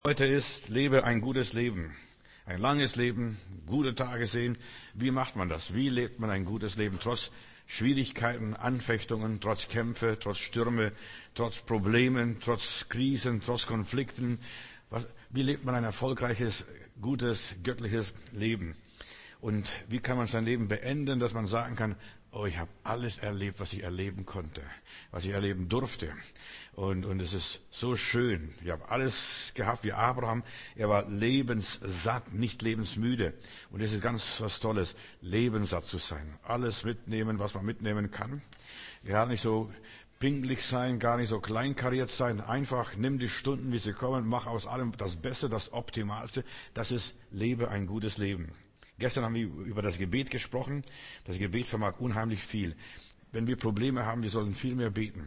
Heute ist, lebe ein gutes Leben. Ein langes Leben, gute Tage sehen. Wie macht man das? Wie lebt man ein gutes Leben? Trotz Schwierigkeiten, Anfechtungen, trotz Kämpfe, trotz Stürme, trotz Problemen, trotz Krisen, trotz Konflikten. Wie lebt man ein erfolgreiches, gutes, göttliches Leben? Und wie kann man sein Leben beenden, dass man sagen kann, oh, ich habe alles erlebt, was ich erleben konnte, was ich erleben durfte. Und es ist so schön. Ich habe alles gehabt wie Abraham. Er war lebenssatt, nicht lebensmüde. Und es ist ganz was Tolles, lebenssatt zu sein. Alles mitnehmen, was man mitnehmen kann. Gar nicht so pingelig sein, gar nicht so kleinkariert sein. Einfach nimm die Stunden, wie sie kommen, mach aus allem das Beste, das Optimalste. Das ist, lebe ein gutes Leben. Gestern haben wir über das Gebet gesprochen. Das Gebet vermag unheimlich viel. Wenn wir Probleme haben, wir sollen viel mehr beten.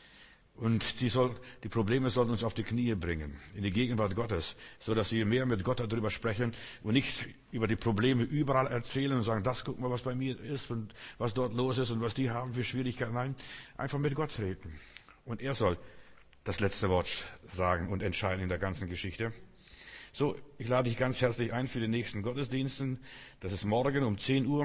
Und die Probleme sollen uns auf die Knie bringen, in die Gegenwart Gottes, so dass wir mehr mit Gott darüber sprechen und nicht über die Probleme überall erzählen und sagen, das guck mal, was bei mir ist und was dort los ist und was die haben für Schwierigkeiten. Nein, einfach mit Gott reden. Und er soll das letzte Wort sagen und entscheiden in der ganzen Geschichte. So, ich lade dich ganz herzlich ein für den nächsten Gottesdiensten. Das ist morgen um 10 Uhr.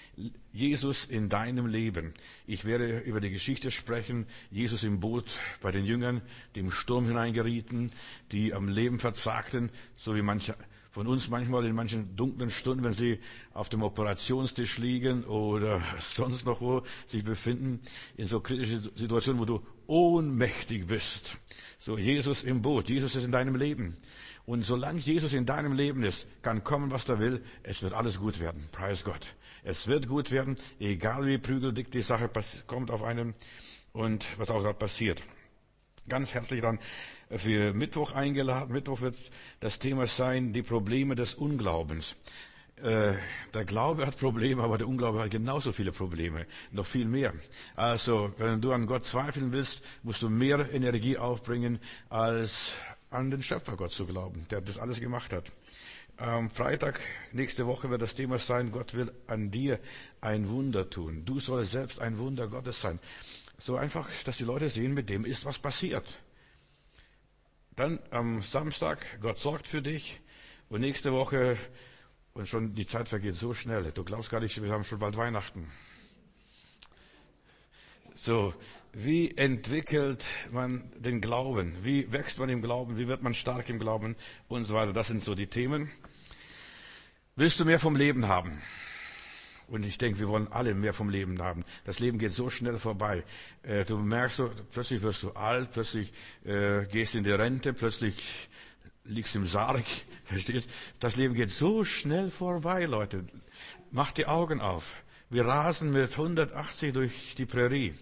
Jesus in deinem Leben. Ich werde über die Geschichte sprechen. Jesus im Boot bei den Jüngern, die im Sturm hineingerieten, die am Leben verzagten, so wie manche von uns manchmal in manchen dunklen Stunden, wenn sie auf dem Operationstisch liegen oder sonst noch wo sich befinden, in so kritischen Situationen, wo du ohnmächtig bist. So, Jesus im Boot. Jesus ist in deinem Leben. Und solange Jesus in deinem Leben ist, kann kommen, was er will. Es wird alles gut werden. Preis Gott. Es wird gut werden, egal wie prügeldick die Sache kommt auf einem und was auch dort passiert. Ganz herzlich dann für Mittwoch eingeladen. Mittwoch wird das Thema sein, die Probleme des Unglaubens. Der Glaube hat Probleme, aber der Unglaube hat genauso viele Probleme, noch viel mehr. Also, wenn du an Gott zweifeln willst, musst du mehr Energie aufbringen, als an den Schöpfer Gott zu glauben, der das alles gemacht hat. Am Freitag nächste Woche wird das Thema sein, Gott will an dir ein Wunder tun. Du sollst selbst ein Wunder Gottes sein. So einfach, dass die Leute sehen, mit dem ist was passiert. Dann am Samstag, Gott sorgt für dich. Und nächste Woche, und schon die Zeit vergeht so schnell. Du glaubst gar nicht, wir haben schon bald Weihnachten. So, wie entwickelt man den Glauben? Wie wächst man im Glauben? Wie wird man stark im Glauben? Und so weiter. Das sind so die Themen. Willst du mehr vom Leben haben? Und ich denke, wir wollen alle mehr vom Leben haben. Das Leben geht so schnell vorbei. Du merkst so, plötzlich wirst du alt, plötzlich gehst in die Rente, plötzlich liegst im Sarg. Verstehst? Das Leben geht so schnell vorbei, Leute. Mach die Augen auf. Wir rasen mit 180 durch die Prärie.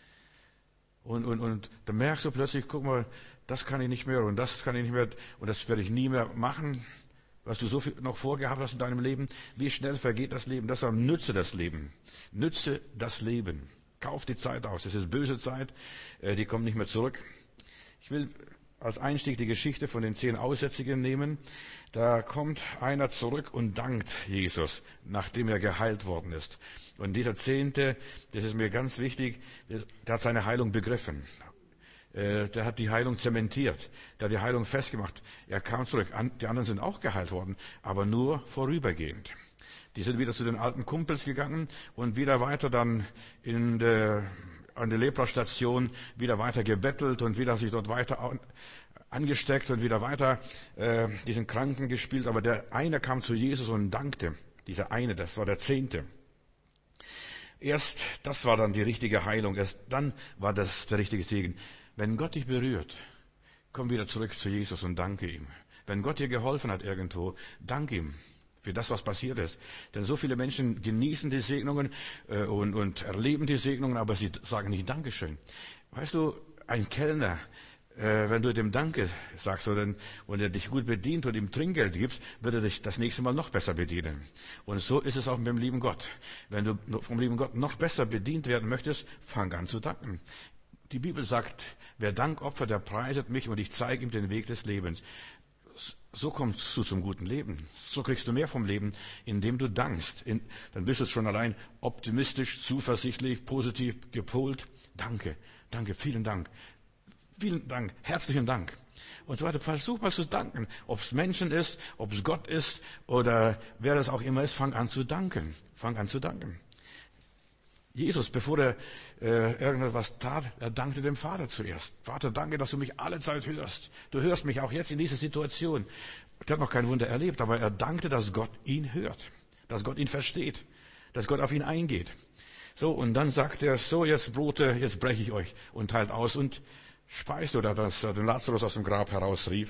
Und da merkst du plötzlich, guck mal, das kann ich nicht mehr und das kann ich nicht mehr und das werde ich nie mehr machen, was du so viel noch vorgehabt hast in deinem Leben. Wie schnell vergeht das Leben? Deshalb nütze das Leben. Nütze das Leben. Kauf die Zeit aus. Es ist böse Zeit, die kommt nicht mehr zurück. Ich will als Einstieg die Geschichte von den 10 Aussätzigen nehmen. Da kommt einer zurück und dankt Jesus, nachdem er geheilt worden ist. Und dieser 10., das ist mir ganz wichtig, der hat seine Heilung begriffen. Der hat die Heilung zementiert. Der hat die Heilung festgemacht. Er kam zurück. Die anderen sind auch geheilt worden, aber nur vorübergehend. Die sind wieder zu den alten Kumpels gegangen und wieder weiter dann an der Leprastation wieder weiter gebettelt und wieder sich dort weiter angesteckt und wieder weiter diesen Kranken gespielt. Aber der eine kam zu Jesus und dankte. Dieser eine, das war der 10. Erst das war dann die richtige Heilung. Erst dann war das der richtige Segen. Wenn Gott dich berührt, komm wieder zurück zu Jesus und danke ihm. Wenn Gott dir geholfen hat irgendwo, danke ihm für das, was passiert ist. Denn so viele Menschen genießen die Segnungen und erleben die Segnungen, aber sie sagen nicht Dankeschön. Weißt du, ein Kellner, wenn du dem Danke sagst und er dich gut bedient und ihm Trinkgeld gibst, wird er dich das nächste Mal noch besser bedienen. Und so ist es auch mit dem lieben Gott. Wenn du vom lieben Gott noch besser bedient werden möchtest, fang an zu danken. Die Bibel sagt, wer Dank opfert, der preiset mich und ich zeige ihm den Weg des Lebens. So kommst du zum guten Leben. So kriegst du mehr vom Leben, indem du dankst. Dann bist du schon allein optimistisch, zuversichtlich, positiv gepolt. Danke, vielen Dank. Vielen Dank, herzlichen Dank. Und so weiter. Versuch mal zu danken. Ob es Menschen ist, ob es Gott ist oder wer das auch immer ist, fang an zu danken. Fang an zu danken. Jesus, bevor er irgendetwas tat, er dankte dem Vater zuerst. Vater, danke, dass du mich alle Zeit hörst. Du hörst mich auch jetzt in dieser Situation. Er hat noch kein Wunder erlebt, aber er dankte, dass Gott ihn hört, dass Gott ihn versteht, dass Gott auf ihn eingeht. So, und dann sagt er, so, jetzt Brote, jetzt breche ich euch und teilt aus und speist, oder dass er den Lazarus aus dem Grab herausrief.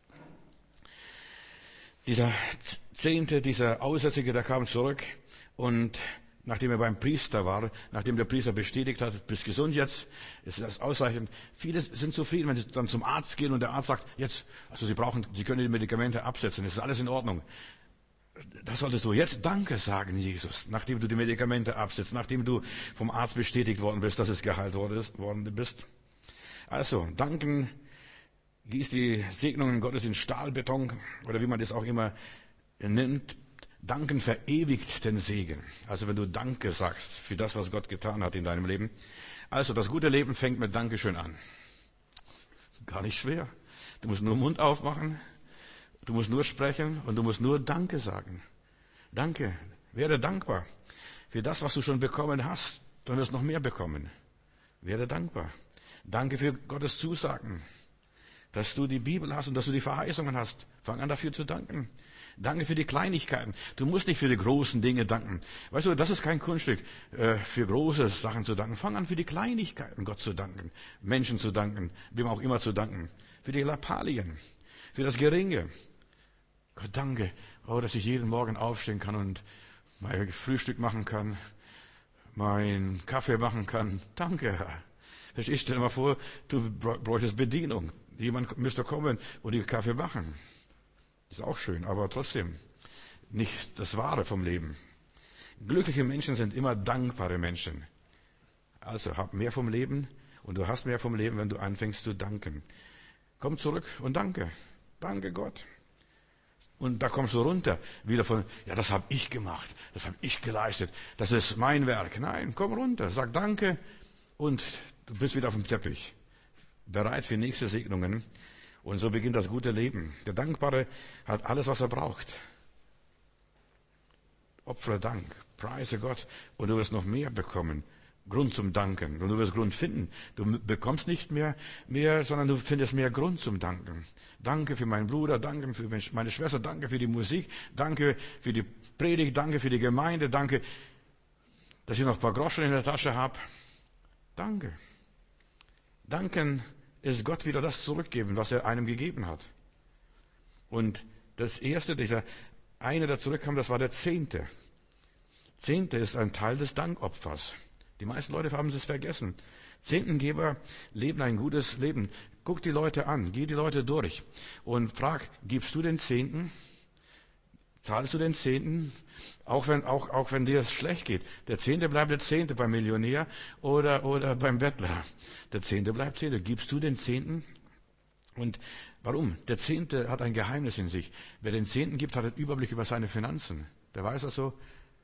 Dieser Zehnte, dieser Aussätzige, der kam zurück und nachdem er beim Priester war, nachdem der Priester bestätigt hat, bist gesund jetzt, ist das ausreichend. Viele sind zufrieden, wenn sie dann zum Arzt gehen und der Arzt sagt, jetzt, also Sie können die Medikamente absetzen, es ist alles in Ordnung. Das solltest du jetzt Danke sagen, Jesus, nachdem du die Medikamente absetzt, nachdem du vom Arzt bestätigt worden bist, dass es geheilt worden bist. Also, danken, gieß die Segnungen Gottes in Stahlbeton, oder wie man das auch immer nennt. Danken verewigt den Segen. Also wenn du Danke sagst für das, was Gott getan hat in deinem Leben. Also das gute Leben fängt mit Dankeschön an. Gar nicht schwer. Du musst nur den Mund aufmachen, du musst nur sprechen und du musst nur Danke sagen. Danke. Werde dankbar für das, was du schon bekommen hast. Dann wirst du noch mehr bekommen. Werde dankbar. Danke für Gottes Zusagen, dass du die Bibel hast und dass du die Verheißungen hast. Fang an, dafür zu danken. Danke für die Kleinigkeiten. Du musst nicht für die großen Dinge danken. Weißt du, das ist kein Kunststück, für große Sachen zu danken. Fang an, für die Kleinigkeiten Gott zu danken, Menschen zu danken, wem auch immer zu danken. Für die Lappalien, für das Geringe. Gott, danke, dass ich jeden Morgen aufstehen kann und mein Frühstück machen kann, meinen Kaffee machen kann. Danke, Herr. Verstehst du, stell dir mal vor, du bräuchtest Bedienung. Jemand müsste kommen und die Kaffee machen. Ist auch schön, aber trotzdem nicht das Wahre vom Leben. Glückliche Menschen sind immer dankbare Menschen. Also hab mehr vom Leben und du hast mehr vom Leben, wenn du anfängst zu danken. Komm zurück und danke. Danke Gott. Und da kommst du runter, wieder von, ja, das habe ich gemacht, das habe ich geleistet, das ist mein Werk. Nein, komm runter, sag Danke und du bist wieder auf dem Teppich. Bereit für nächste Segnungen. Und so beginnt das gute Leben. Der Dankbare hat alles, was er braucht. Opfere Dank, preise Gott und du wirst noch mehr bekommen. Grund zum Danken. Und du wirst Grund finden. Du bekommst nicht mehr, sondern du findest mehr Grund zum Danken. Danke für meinen Bruder, danke für meine Schwester, danke für die Musik, danke für die Predigt, danke für die Gemeinde, danke, dass ich noch ein paar Groschen in der Tasche habe. Danke. Danken ist Gott wieder das zurückgeben, was er einem gegeben hat. Und das erste, dieser eine, der zurückkam, das war der Zehnte. Zehnte ist ein Teil des Dankopfers. Die meisten Leute haben es vergessen. Zehntengeber leben ein gutes Leben. Guck die Leute an, geh die Leute durch und frag, gibst du den Zehnten? Zahlst du den Zehnten? Auch wenn dir es schlecht geht. Der Zehnte bleibt der Zehnte beim Millionär oder beim Bettler. Der Zehnte bleibt Zehnte. Gibst du den Zehnten? Und warum? Der Zehnte hat ein Geheimnis in sich. Wer den Zehnten gibt, hat einen Überblick über seine Finanzen. Der weiß also,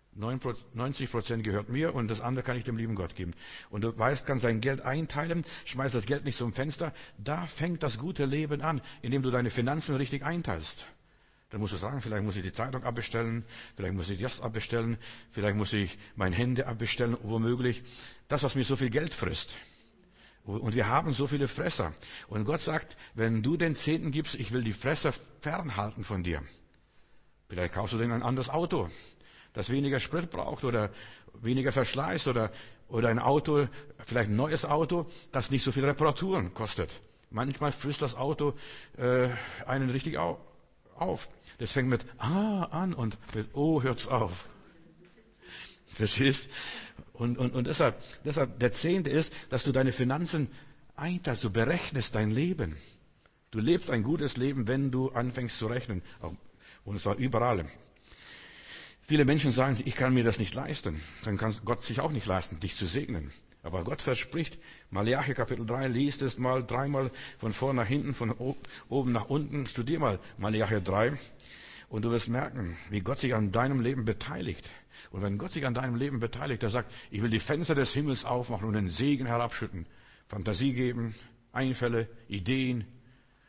90% gehört mir und das andere kann ich dem lieben Gott geben. Und du weißt, kann sein Geld einteilen, schmeißt das Geld nicht zum Fenster. Da fängt das gute Leben an, indem du deine Finanzen richtig einteilst. Dann musst du sagen, vielleicht muss ich die Zeitung abbestellen, vielleicht muss ich das abbestellen, vielleicht muss ich mein Handy abbestellen, womöglich. Das, was mir so viel Geld frisst. Und wir haben so viele Fresser. Und Gott sagt, wenn du den Zehnten gibst, ich will die Fresser fernhalten von dir. Vielleicht kaufst du denen ein anderes Auto, das weniger Sprit braucht oder weniger Verschleiß oder ein Auto, vielleicht ein neues Auto, das nicht so viel Reparaturen kostet. Manchmal frisst das Auto einen richtig auf. Das fängt mit A an und mit O hört's auf. Verstehst? Und deshalb, der Zehnte ist, dass du deine Finanzen einteilst, du berechnest dein Leben. Du lebst ein gutes Leben, wenn du anfängst zu rechnen. Und zwar überall. Viele Menschen sagen, ich kann mir das nicht leisten. Dann kann Gott sich auch nicht leisten, dich zu segnen. Aber Gott verspricht, Malachi Kapitel 3, liest es mal dreimal von vorn nach hinten, von oben nach unten. Studier mal Malachi 3 und du wirst merken, wie Gott sich an deinem Leben beteiligt. Und wenn Gott sich an deinem Leben beteiligt, er sagt, ich will die Fenster des Himmels aufmachen und den Segen herabschütten. Fantasie geben, Einfälle, Ideen,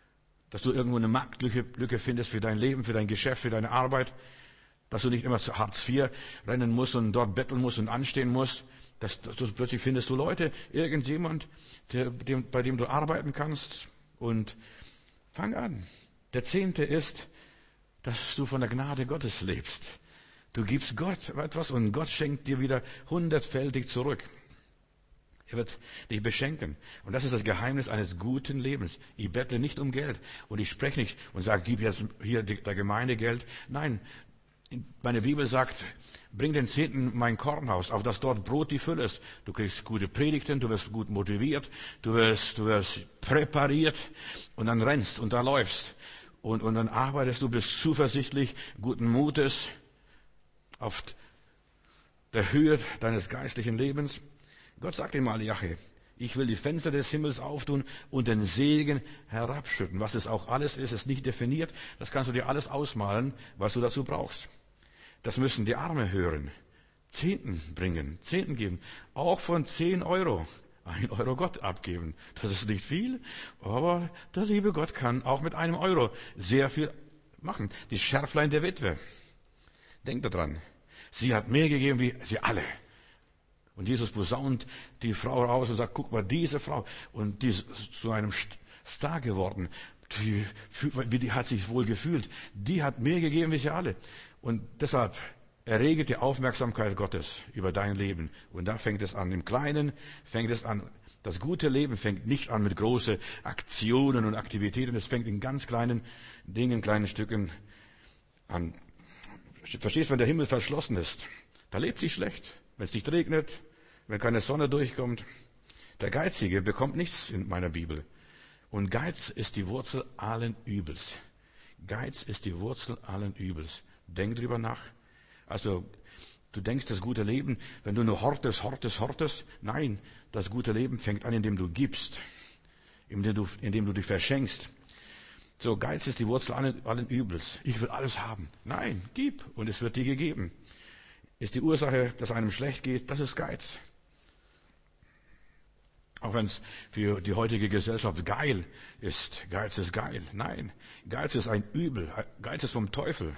dass du irgendwo eine Marktlücke findest für dein Leben, für dein Geschäft, für deine Arbeit, dass du nicht immer zu Hartz IV rennen musst und dort betteln musst und anstehen musst, dass du plötzlich findest du Leute, irgendjemand, bei dem du arbeiten kannst, und fang an. Der 10. ist, dass du von der Gnade Gottes lebst. Du gibst Gott etwas und Gott schenkt dir wieder 100-fältig zurück. Er wird dich beschenken. Und das ist das Geheimnis eines guten Lebens. Ich bettle nicht um Geld. Und ich spreche nicht und sage, gib jetzt hier der Gemeinde Geld. Nein, meine Bibel sagt, bring den 10. mein Kornhaus, auf das dort Brot die Fülle ist. Du kriegst gute Predigten, du wirst gut motiviert, du wirst präpariert und dann rennst und da läufst. Und dann arbeitest du, bist zuversichtlich, guten Mutes auf der Höhe deines geistlichen Lebens. Gott sagt in Malachi, ich will die Fenster des Himmels auftun und den Segen herabschütten. Was es auch alles ist nicht definiert. Das kannst du dir alles ausmalen, was du dazu brauchst. Das müssen die Arme hören. 10. bringen, 10. geben. Auch von 10 Euro. 1 Euro Gott abgeben. Das ist nicht viel, aber der liebe Gott kann auch mit 1 Euro sehr viel machen. Die Schärflein der Witwe. Denkt daran. Sie hat mehr gegeben wie sie alle. Und Jesus posaunt die Frau raus und sagt, guck mal, diese Frau, und die ist zu einem Star geworden. Die hat sich wohl gefühlt. Die hat mehr gegeben wie sie alle. Und deshalb errege die Aufmerksamkeit Gottes über dein Leben. Und da fängt es an. Im Kleinen fängt es an. Das gute Leben fängt nicht an mit großen Aktionen und Aktivitäten. Es fängt in ganz kleinen Dingen, kleinen Stücken an. Verstehst du, wenn der Himmel verschlossen ist, da lebt sich schlecht. Wenn es nicht regnet, wenn keine Sonne durchkommt. Der Geizige bekommt nichts in meiner Bibel. Und Geiz ist die Wurzel allen Übels. Geiz ist die Wurzel allen Übels. Denk drüber nach. Also, du denkst, das gute Leben, wenn du nur hortest. Nein, das gute Leben fängt an, indem du gibst. Indem du dich verschenkst. So, Geiz ist die Wurzel allen Übels. Ich will alles haben. Nein, gib und es wird dir gegeben. Ist die Ursache, dass einem schlecht geht, das ist Geiz. Auch wenn es für die heutige Gesellschaft geil ist. Geiz ist geil. Nein, Geiz ist ein Übel. Geiz ist vom Teufel.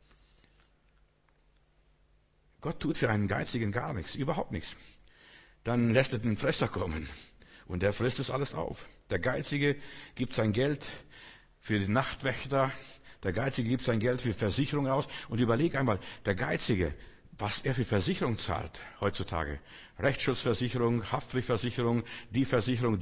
Gott tut für einen Geizigen gar nichts, überhaupt nichts. Dann lässt er den Fresser kommen und der frisst es alles auf. Der Geizige gibt sein Geld für den Nachtwächter. Der Geizige gibt sein Geld für Versicherung aus. Und überleg einmal, der Geizige, was er für Versicherung zahlt heutzutage. Rechtsschutzversicherung, Haftpflichtversicherung, die Versicherung.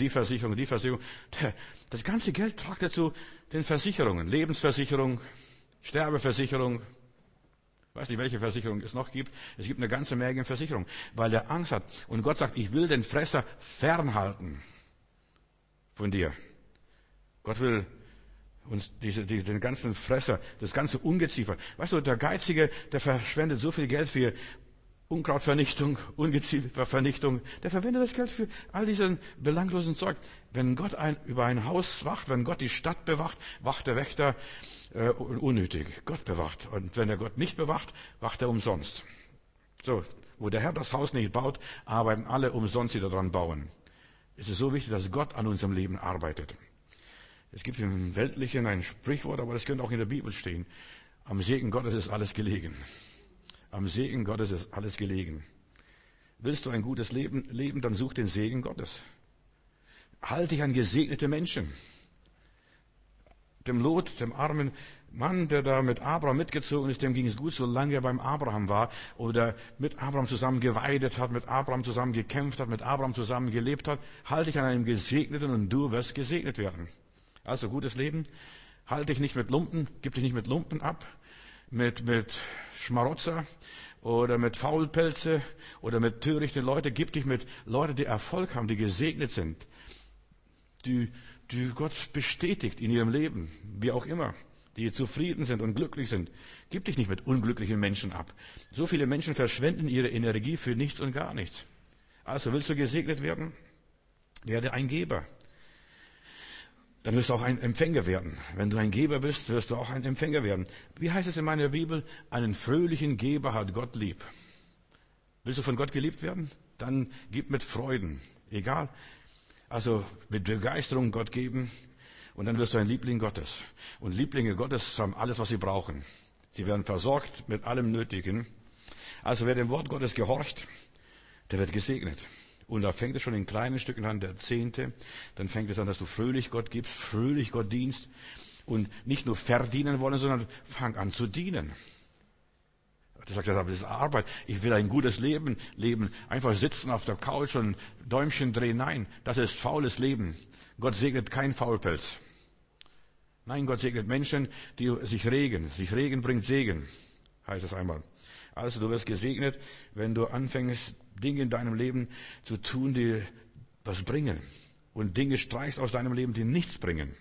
Das ganze Geld tragt er zu den Versicherungen. Lebensversicherung, Sterbeversicherung. Ich weiß nicht, welche Versicherung es noch gibt. Es gibt eine ganze Menge Versicherung, weil er Angst hat. Und Gott sagt, ich will den Fresser fernhalten von dir. Gott will uns den ganzen Fresser, das ganze Ungeziefer. Weißt du, der Geizige, der verschwendet so viel Geld für Unkrautvernichtung, Ungeziefervernichtung. Der verwendet das Geld für all diesen belanglosen Zeug. Wenn Gott über ein Haus wacht, wenn Gott die Stadt bewacht, wacht der Wächter unnötig. Gott bewacht. Und wenn er Gott nicht bewacht, wacht er umsonst. So, wo der Herr das Haus nicht baut, arbeiten alle umsonst, die daran bauen. Es ist so wichtig, dass Gott an unserem Leben arbeitet. Es gibt im Weltlichen ein Sprichwort, aber das könnte auch in der Bibel stehen. Am Segen Gottes ist alles gelegen. Am Segen Gottes ist alles gelegen. Willst du ein gutes Leben leben, dann such den Segen Gottes. Halte dich an gesegnete Menschen. Dem Lot, dem armen Mann, der da mit Abraham mitgezogen ist, dem ging es gut, solange er beim Abraham war oder mit Abraham zusammen geweidet hat, mit Abraham zusammen gekämpft hat, mit Abraham zusammen gelebt hat. Halte dich an einem Gesegneten und du wirst gesegnet werden. Also gutes Leben. Halte dich nicht mit Lumpen, gib dich nicht mit Lumpen ab, mit Schmarotzer oder mit Faulpelze oder mit törichten Leuten. Gib dich mit Leuten, die Erfolg haben, die gesegnet sind, die Gott bestätigt in ihrem Leben, wie auch immer, die zufrieden sind und glücklich sind. Gib dich nicht mit unglücklichen Menschen ab. So viele Menschen verschwenden ihre Energie für nichts und gar nichts. Also willst du gesegnet werden? Werde ein Geber. Dann wirst du auch ein Empfänger werden. Wenn du ein Geber bist, wirst du auch ein Empfänger werden. Wie heißt es in meiner Bibel? Einen fröhlichen Geber hat Gott lieb. Willst du von Gott geliebt werden? Dann gib mit Freuden. Egal. Also mit Begeisterung Gott geben Und dann wirst du ein Liebling Gottes. Und Lieblinge Gottes haben alles, was sie brauchen. Sie werden versorgt mit allem Nötigen. Also wer dem Wort Gottes gehorcht, der wird gesegnet. Und da fängt es schon in kleinen Stücken an, der Zehnte. Dann fängt es an, dass du fröhlich Gott gibst, fröhlich Gott dienst. Und nicht nur verdienen wollen, sondern fang an zu dienen. Du sagst, aber das ist Arbeit. Ich will ein gutes Leben leben. Einfach sitzen auf der Couch und Däumchen drehen. Nein, das ist faules Leben. Gott segnet kein Faulpelz. Nein, Gott segnet Menschen, die sich regen. Sich regen bringt Segen, heißt es einmal. Also du wirst gesegnet, wenn du anfängst, Dinge in deinem Leben zu tun, die was bringen. Und Dinge streichst aus deinem Leben, die nichts bringen.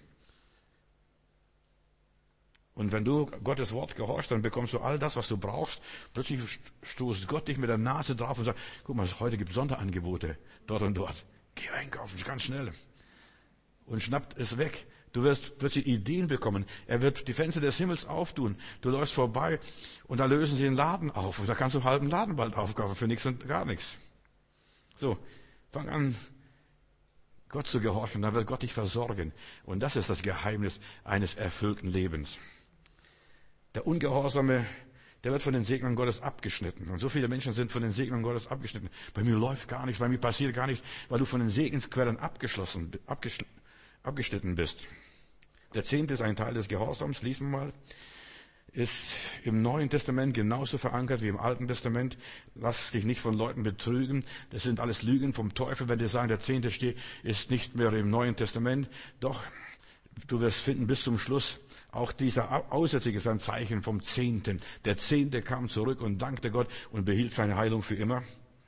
Und wenn du Gottes Wort gehorchst, dann bekommst du all das, was du brauchst. Plötzlich stoßt Gott dich mit der Nase drauf und sagt, guck mal, heute gibt es Sonderangebote, dort und dort. Geh einkaufen, ganz schnell. Und schnappt es weg. Du wirst plötzlich Ideen bekommen. Er wird die Fenster des Himmels auftun. Du läufst vorbei und da lösen sie den Laden auf. Und da kannst du einen halben Laden bald aufkaufen für nichts und gar nichts. So, fang an, Gott zu gehorchen. Dann wird Gott dich versorgen. Und das ist das Geheimnis eines erfüllten Lebens. Der Ungehorsame, der wird von den Segnungen Gottes abgeschnitten. Und so viele Menschen sind von den Segnungen Gottes abgeschnitten. Bei mir läuft gar nichts, bei mir passiert gar nichts, weil du von den Segensquellen abgeschnitten bist. Der Zehnte ist ein Teil des Gehorsams, lesen wir mal, ist im Neuen Testament genauso verankert wie im Alten Testament. Lass dich nicht von Leuten betrügen. Das sind alles Lügen vom Teufel, wenn die sagen, der Zehnte ist nicht mehr im Neuen Testament. Doch, du wirst finden bis zum Schluss, auch dieser Aussätzige ist ein Zeichen vom Zehnten. Der Zehnte kam zurück und dankte Gott und behielt seine Heilung für immer.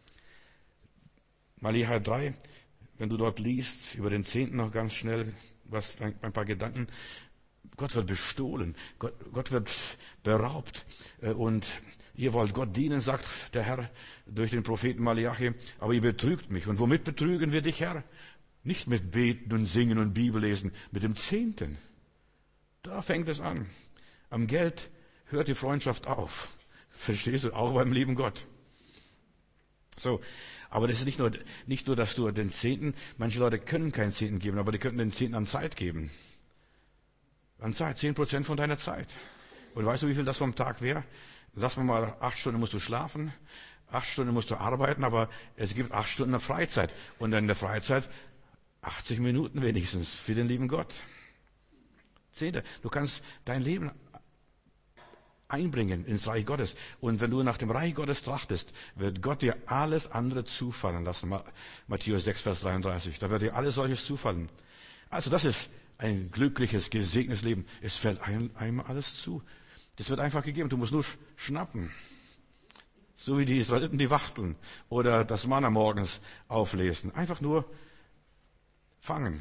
Malachi 3, wenn du dort liest, über den Zehnten noch ganz schnell, ein paar Gedanken. Gott wird bestohlen, Gott wird beraubt. Und ihr wollt Gott dienen, sagt der Herr durch den Propheten Malachi, aber ihr betrügt mich. Und womit betrügen wir dich, Herr? Nicht mit Beten und Singen und Bibellesen, mit dem Zehnten. Da fängt es an. Am Geld hört die Freundschaft auf. Verstehst du? Auch beim lieben Gott. So. Aber das ist nicht nur, dass du den Zehnten, manche Leute können keinen Zehnten geben, aber die könnten den Zehnten an Zeit geben. An Zeit, 10% von deiner Zeit. Und weißt du, wie viel das vom Tag wäre? Lass mal 8 Stunden musst du schlafen, 8 Stunden musst du arbeiten, aber es gibt 8 Stunden Freizeit. Und in der Freizeit 80 Minuten wenigstens für den lieben Gott. Zehnte. Du kannst dein Leben einbringen ins Reich Gottes. Und wenn du nach dem Reich Gottes trachtest, wird Gott dir alles andere zufallen lassen. Matthäus 6, Vers 33. Da wird dir alles solches zufallen. Also das ist ein glückliches, gesegnetes Leben. Es fällt einmal alles zu. Das wird einfach gegeben. Du musst nur schnappen. So wie die Israeliten die Wachteln oder das Manna morgens auflesen. Einfach nur fangen.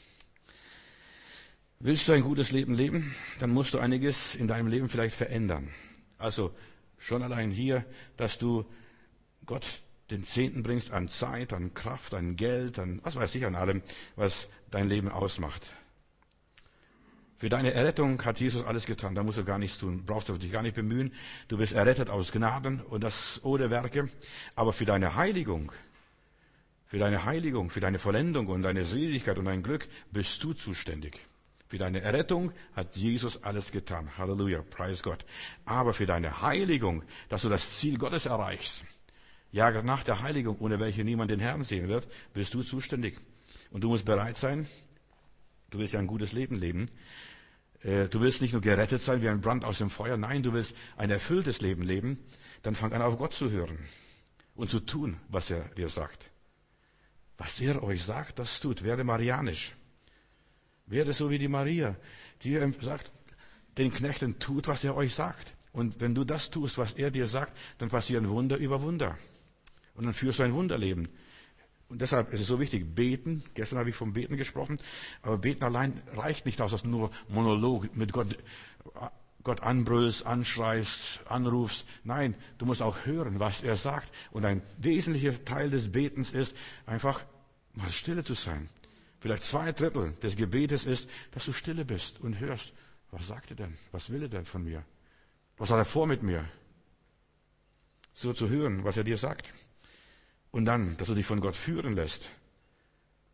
Willst du ein gutes Leben leben, dann musst du einiges in deinem Leben vielleicht verändern. Also schon allein hier, dass du Gott den Zehnten bringst an Zeit, an Kraft, an Geld, an was weiß ich, an allem, was dein Leben ausmacht. Für deine Errettung hat Jesus alles getan, da musst du gar nichts tun, brauchst du dich gar nicht bemühen. Du bist errettet aus Gnaden und das ohne Werke. Aber für deine Heiligung, für deine Vollendung und deine Seligkeit und dein Glück bist du zuständig. Für deine Errettung hat Jesus alles getan. Halleluja, preis Gott. Aber für deine Heiligung, dass du das Ziel Gottes erreichst, ja, nach der Heiligung, ohne welche niemand den Herrn sehen wird, bist du zuständig. Und du musst bereit sein, du willst ja ein gutes Leben leben. Du willst nicht nur gerettet sein wie ein Brand aus dem Feuer, nein, du willst ein erfülltes Leben leben. Dann fang an, auf Gott zu hören und zu tun, was er dir sagt. Was er euch sagt, das tut. Werde marianisch. Werde so wie die Maria, die sagt, den Knechten tut, was er euch sagt. Und wenn du das tust, was er dir sagt, dann passieren Wunder über Wunder. Und dann führst du ein Wunderleben. Und deshalb ist es so wichtig, beten. Gestern habe ich vom Beten gesprochen. Aber beten allein reicht nicht aus, dass du nur Monolog mit Gott anbrüllst, anschreist, anrufst. Nein, du musst auch hören, was er sagt. Und ein wesentlicher Teil des Betens ist, einfach mal stille zu sein. Vielleicht 2/3 des Gebetes ist, dass du stille bist und hörst, was sagt er denn? Was will er denn von mir? Was hat er vor mit mir? So zu hören, was er dir sagt. Und dann, dass du dich von Gott führen lässt.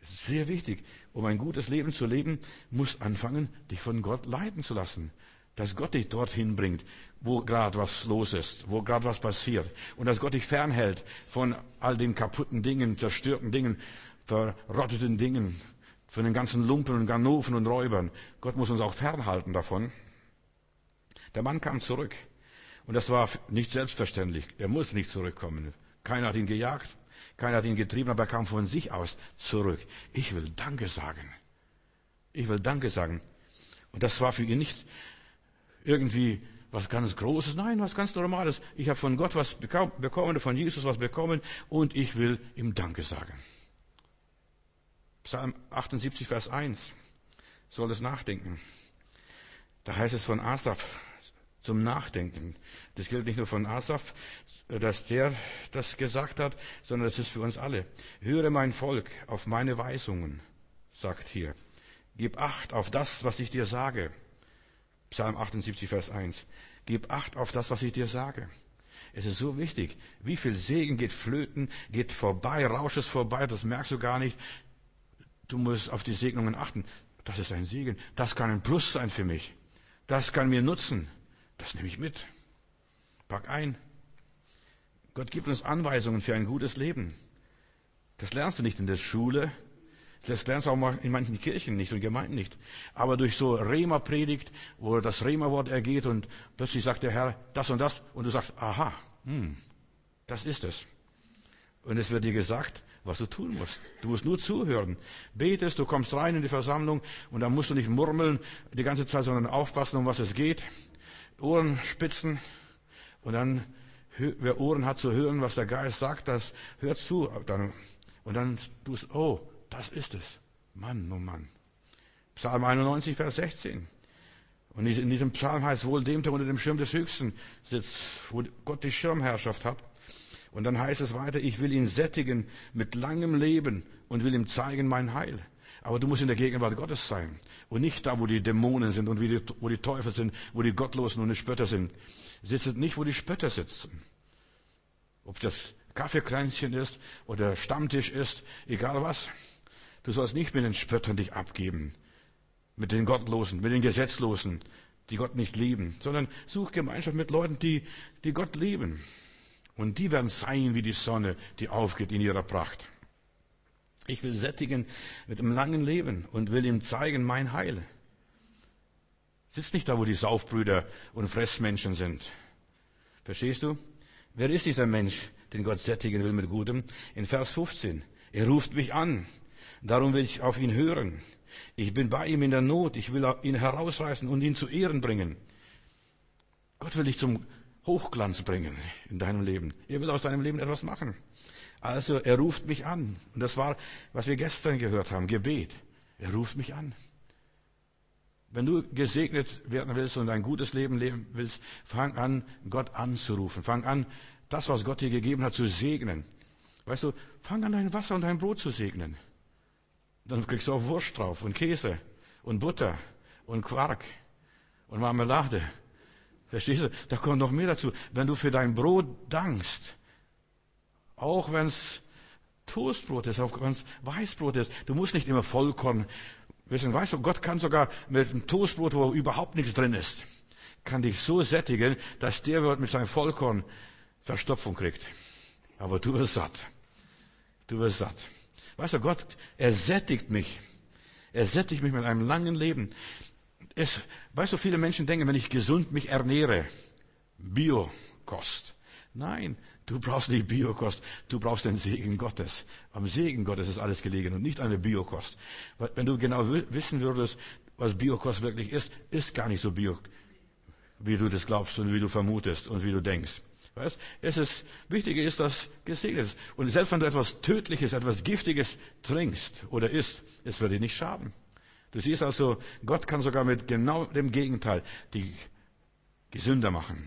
Sehr wichtig. Um ein gutes Leben zu leben, musst anfangen, dich von Gott leiten zu lassen. Dass Gott dich dorthin bringt, wo gerade was los ist, wo gerade was passiert. Und dass Gott dich fernhält von all den kaputten Dingen, zerstörten Dingen, verrotteten Dingen, von den ganzen Lumpen und Ganoven und Räubern. Gott muss uns auch fernhalten davon. Der Mann kam zurück. Und das war nicht selbstverständlich. Er muss nicht zurückkommen. Keiner hat ihn gejagt, keiner hat ihn getrieben, aber er kam von sich aus zurück. Ich will Danke sagen. Ich will Danke sagen. Und das war für ihn nicht irgendwie was ganz Großes, nein, was ganz Normales. Ich habe von Gott was bekommen, von Jesus was bekommen und ich will ihm Danke sagen. Psalm 78, Vers 1. Soll es nachdenken. Da heißt es von Asaf zum Nachdenken. Das gilt nicht nur von Asaf, dass der das gesagt hat, sondern das ist für uns alle. Höre mein Volk auf meine Weisungen, sagt hier. Gib Acht auf das, was ich dir sage. Psalm 78, Vers 1. Gib Acht auf das, was ich dir sage. Es ist so wichtig. Wie viel Segen geht flöten, geht vorbei, Rausch ist vorbei, das merkst du gar nicht. Du musst auf die Segnungen achten. Das ist ein Segen. Das kann ein Plus sein für mich. Das kann mir nutzen. Das nehme ich mit. Pack ein. Gott gibt uns Anweisungen für ein gutes Leben. Das lernst du nicht in der Schule. Das lernst du auch mal in manchen Kirchen nicht und Gemeinden nicht. Aber durch so Rema-Predigt, wo das Rema-Wort ergeht und plötzlich sagt der Herr das und das und du sagst, aha, das ist es. Und es wird dir gesagt, was du tun musst. Du musst nur zuhören. Betest, du kommst rein in die Versammlung und dann musst du nicht murmeln die ganze Zeit, sondern aufpassen, um was es geht. Ohren spitzen und dann, wer Ohren hat zu hören, was der Geist sagt, das hört zu. Und dann tust du, oh, das ist es. Mann, oh Mann. Psalm 91, Vers 16. Und in diesem Psalm heißt wohl dem, der unter dem Schirm des Höchsten sitzt, wo Gott die Schirmherrschaft hat. Und dann heißt es weiter, ich will ihn sättigen mit langem Leben und will ihm zeigen mein Heil. Aber du musst in der Gegenwart Gottes sein. Und nicht da, wo die Dämonen sind und wo die Teufel sind, wo die Gottlosen und die Spötter sind. Sitzt nicht, wo die Spötter sitzen. Ob das Kaffeekränzchen ist oder Stammtisch ist, egal was. Du sollst nicht mit den Spöttern dich abgeben. Mit den Gottlosen, mit den Gesetzlosen, die Gott nicht lieben. Sondern such Gemeinschaft mit Leuten, die Gott lieben. Und die werden sein wie die Sonne, die aufgeht in ihrer Pracht. Ich will sättigen mit einem langen Leben und will ihm zeigen mein Heil. Sitz nicht da, wo die Saufbrüder und Fressmenschen sind. Verstehst du? Wer ist dieser Mensch, den Gott sättigen will mit Gutem? In Vers 15. Er ruft mich an. Darum will ich auf ihn hören. Ich bin bei ihm in der Not. Ich will ihn herausreißen und ihn zu Ehren bringen. Gott will dich zum Hochglanz bringen in deinem Leben. Er will aus deinem Leben etwas machen. Also er ruft mich an. Und das war, was wir gestern gehört haben, Gebet. Er ruft mich an. Wenn du gesegnet werden willst und ein gutes Leben leben willst, fang an, Gott anzurufen. Fang an, das, was Gott dir gegeben hat, zu segnen. Weißt du, fang an, dein Wasser und dein Brot zu segnen. Dann kriegst du auch Wurst drauf und Käse und Butter und Quark und Marmelade. Verstehst du? Da kommt noch mehr dazu. Wenn du für dein Brot dankst, auch wenn es Toastbrot ist, auch wenn es Weißbrot ist, du musst nicht immer Vollkorn wissen. Weißt du, Gott kann sogar mit einem Toastbrot, wo überhaupt nichts drin ist, kann dich so sättigen, dass der wird mit seinem Vollkorn Verstopfung kriegt. Aber du wirst satt. Du wirst satt. Weißt du, Gott, er sättigt mich. Er sättigt mich mit einem langen Leben. Weißt du, viele Menschen denken, wenn ich gesund mich ernähre, Biokost. Nein, du brauchst nicht Biokost, du brauchst den Segen Gottes. Am Segen Gottes ist alles gelegen und nicht an der Biokost. Wenn du genau wissen würdest, was Biokost wirklich ist gar nicht so bio, wie du das glaubst und wie du vermutest und wie du denkst. Weißt? Wichtige ist, dass gesegnet ist. Und selbst wenn du etwas Tödliches, etwas Giftiges trinkst oder isst, es wird dir nicht schaden. Du siehst also, Gott kann sogar mit genau dem Gegenteil die gesünder machen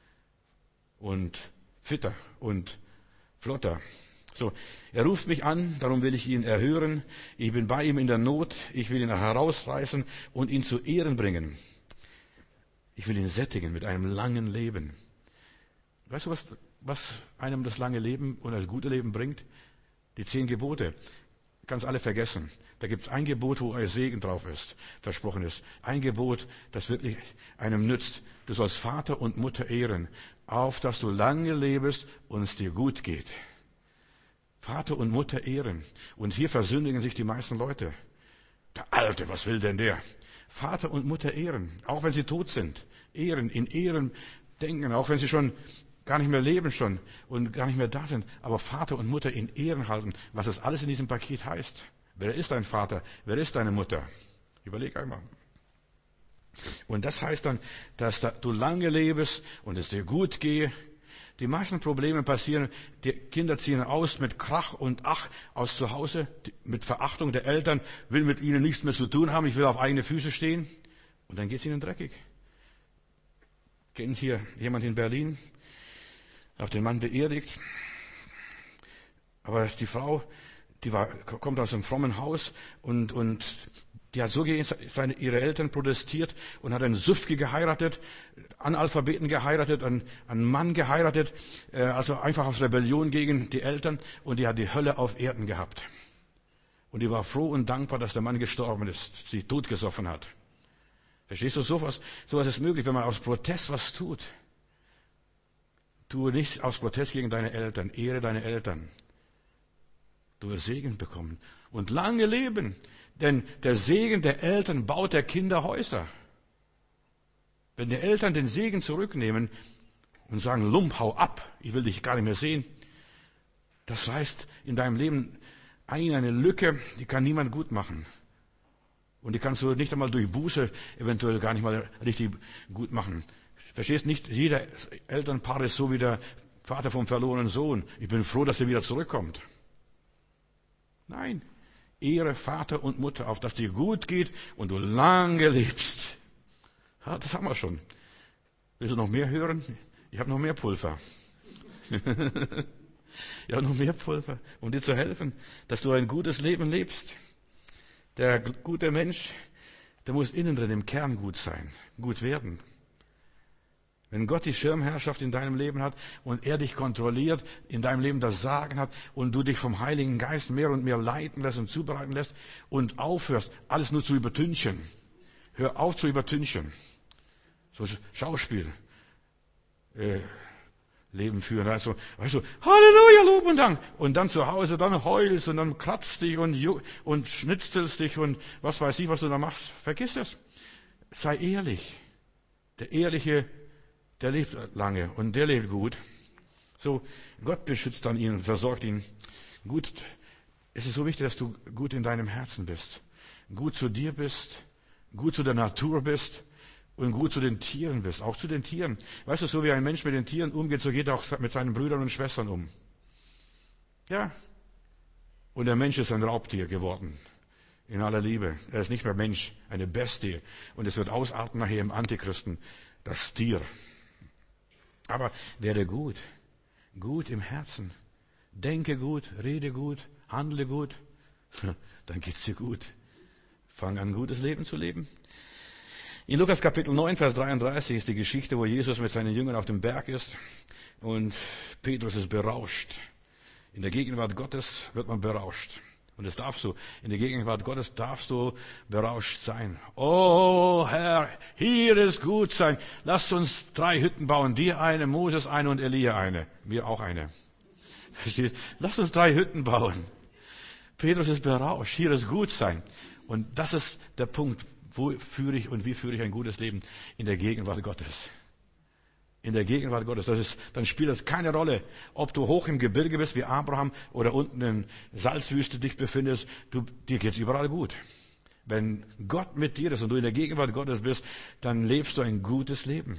und fitter und flotter. So, er ruft mich an, darum will ich ihn erhören. Ich bin bei ihm in der Not, ich will ihn herausreißen und ihn zu Ehren bringen. Ich will ihn sättigen mit einem langen Leben. Weißt du, was einem das lange Leben und das gute Leben bringt? Die 10 Gebote. kannst alle vergessen. Da gibt es ein Gebot, wo euer Segen drauf ist, versprochen ist. Ein Gebot, das wirklich einem nützt. Du sollst Vater und Mutter ehren, auf dass du lange lebst und es dir gut geht. Vater und Mutter ehren. Und hier versündigen sich die meisten Leute. Der Alte, was will denn der? Vater und Mutter ehren, auch wenn sie tot sind. Ehren, in Ehren denken, auch wenn sie schon gar nicht mehr leben schon und gar nicht mehr da sind. Aber Vater und Mutter in Ehren halten, was das alles in diesem Paket heißt. Wer ist dein Vater? Wer ist deine Mutter? Überleg einmal. Und das heißt dann, dass du lange lebst und es dir gut gehe. Die meisten Probleme passieren, die Kinder ziehen aus mit Krach und Ach aus zu Hause, mit Verachtung der Eltern, will mit ihnen nichts mehr zu tun haben, ich will auf eigene Füße stehen. Und dann geht es ihnen dreckig. Kennt hier jemand in Berlin? Auf den Mann beerdigt. Aber die Frau, kommt aus einem frommen Haus und die hat so gegen ihre Eltern protestiert und hat einen Süffke geheiratet, Analphabeten geheiratet, einen Mann geheiratet, also einfach aus Rebellion gegen die Eltern, und die hat die Hölle auf Erden gehabt. Und die war froh und dankbar, dass der Mann gestorben ist, sich totgesoffen hat. Verstehst du, sowas ist möglich, wenn man aus Protest was tut. Tue nichts aus Protest gegen deine Eltern, ehre deine Eltern. Du wirst Segen bekommen und lange leben. Denn der Segen der Eltern baut der Kinder Häuser. Wenn die Eltern den Segen zurücknehmen und sagen, Lump, hau ab, ich will dich gar nicht mehr sehen, das heißt in deinem Leben eine Lücke, die kann niemand gut machen. Und die kannst du nicht einmal durch Buße eventuell gar nicht mal richtig gut machen. Verstehst, nicht jeder Elternpaar ist so wie der Vater vom verlorenen Sohn. Ich bin froh, dass er wieder zurückkommt. Nein, ehre Vater und Mutter, auf dass dir gut geht und du lange lebst. Ja, das haben wir schon. Willst du noch mehr hören? Ich habe noch mehr Pulver. Ich habe noch mehr Pulver, um dir zu helfen, dass du ein gutes Leben lebst. Der gute Mensch, der muss innen drin im Kern gut sein, gut werden. Wenn Gott die Schirmherrschaft in deinem Leben hat und er dich kontrolliert, in deinem Leben das Sagen hat und du dich vom Heiligen Geist mehr und mehr leiten lässt und zubereiten lässt und aufhörst, alles nur zu übertünchen. Hör auf zu übertünchen. So Schauspiel. Leben führen. Also, weißt du, Halleluja, Lob und Dank. Und dann zu Hause, dann heulst und dann kratzt dich und schnitzelst dich und was weiß ich, was du da machst. Vergiss es. Sei ehrlich. Der Ehrliche, der lebt lange und der lebt gut. So, Gott beschützt dann ihn und versorgt ihn. Gut, es ist so wichtig, dass du gut in deinem Herzen bist. Gut zu dir bist, gut zu der Natur bist und gut zu den Tieren bist, auch zu den Tieren. Weißt du, so wie ein Mensch mit den Tieren umgeht, so geht er auch mit seinen Brüdern und Schwestern um. Ja. Und der Mensch ist ein Raubtier geworden. In aller Liebe. Er ist nicht mehr Mensch, eine Bestie. Und es wird ausarten nachher im Antichristen, das Tier. Aber werde gut. Gut im Herzen. Denke gut, rede gut, handle gut. Dann geht's dir gut. Fang an, ein gutes Leben zu leben. In Lukas Kapitel 9, Vers 33 ist die Geschichte, wo Jesus mit seinen Jüngern auf dem Berg ist und Petrus ist berauscht. In der Gegenwart Gottes wird man berauscht. Und das darfst du. In der Gegenwart Gottes darfst du berauscht sein. Oh Herr, hier ist gut sein. Lass uns 3 Hütten bauen. Dir eine, Moses eine und Elia eine. Mir auch eine. Verstehst? Lass uns 3 Hütten bauen. Petrus ist berauscht. Hier ist gut sein. Und das ist der Punkt. Wie führe ich ein gutes Leben? In der Gegenwart Gottes. In der Gegenwart Gottes. Dann spielt es keine Rolle, ob du hoch im Gebirge bist wie Abraham oder unten in Salzwüste dich befindest. Dir geht's überall gut. Wenn Gott mit dir ist und du in der Gegenwart Gottes bist, dann lebst du ein gutes Leben.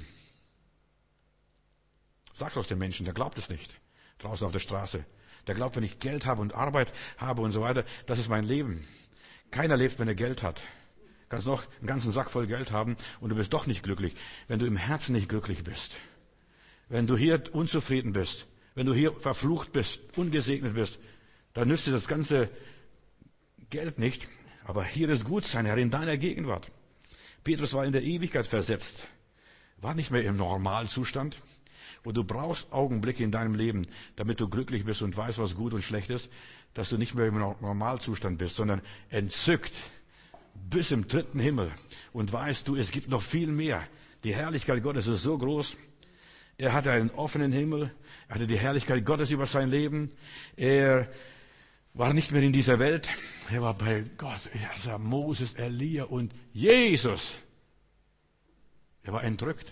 Sag aus dem Menschen, der glaubt es nicht. Draußen auf der Straße. Der glaubt, wenn ich Geld habe und Arbeit habe und so weiter, das ist mein Leben. Keiner lebt, wenn er Geld hat. Du kannst noch einen ganzen Sack voll Geld haben und du bist doch nicht glücklich, wenn du im Herzen nicht glücklich bist. Wenn du hier unzufrieden bist, wenn du hier verflucht bist, ungesegnet bist, dann nützt dir das ganze Geld nicht. Aber hier ist gut sein, Herr, in deiner Gegenwart. Petrus war in der Ewigkeit versetzt. war nicht mehr im Normalzustand. Und du brauchst Augenblicke in deinem Leben, damit du glücklich bist und weißt, was gut und schlecht ist, dass du nicht mehr im Normalzustand bist, sondern entzückt bis im dritten Himmel und weißt du, es gibt noch viel mehr. Die Herrlichkeit Gottes ist so groß. Er hatte einen offenen Himmel, er hatte die Herrlichkeit Gottes über sein Leben. Er war nicht mehr in dieser Welt, er war bei Gott. Er sah Moses, Elia und Jesus. Er war entrückt.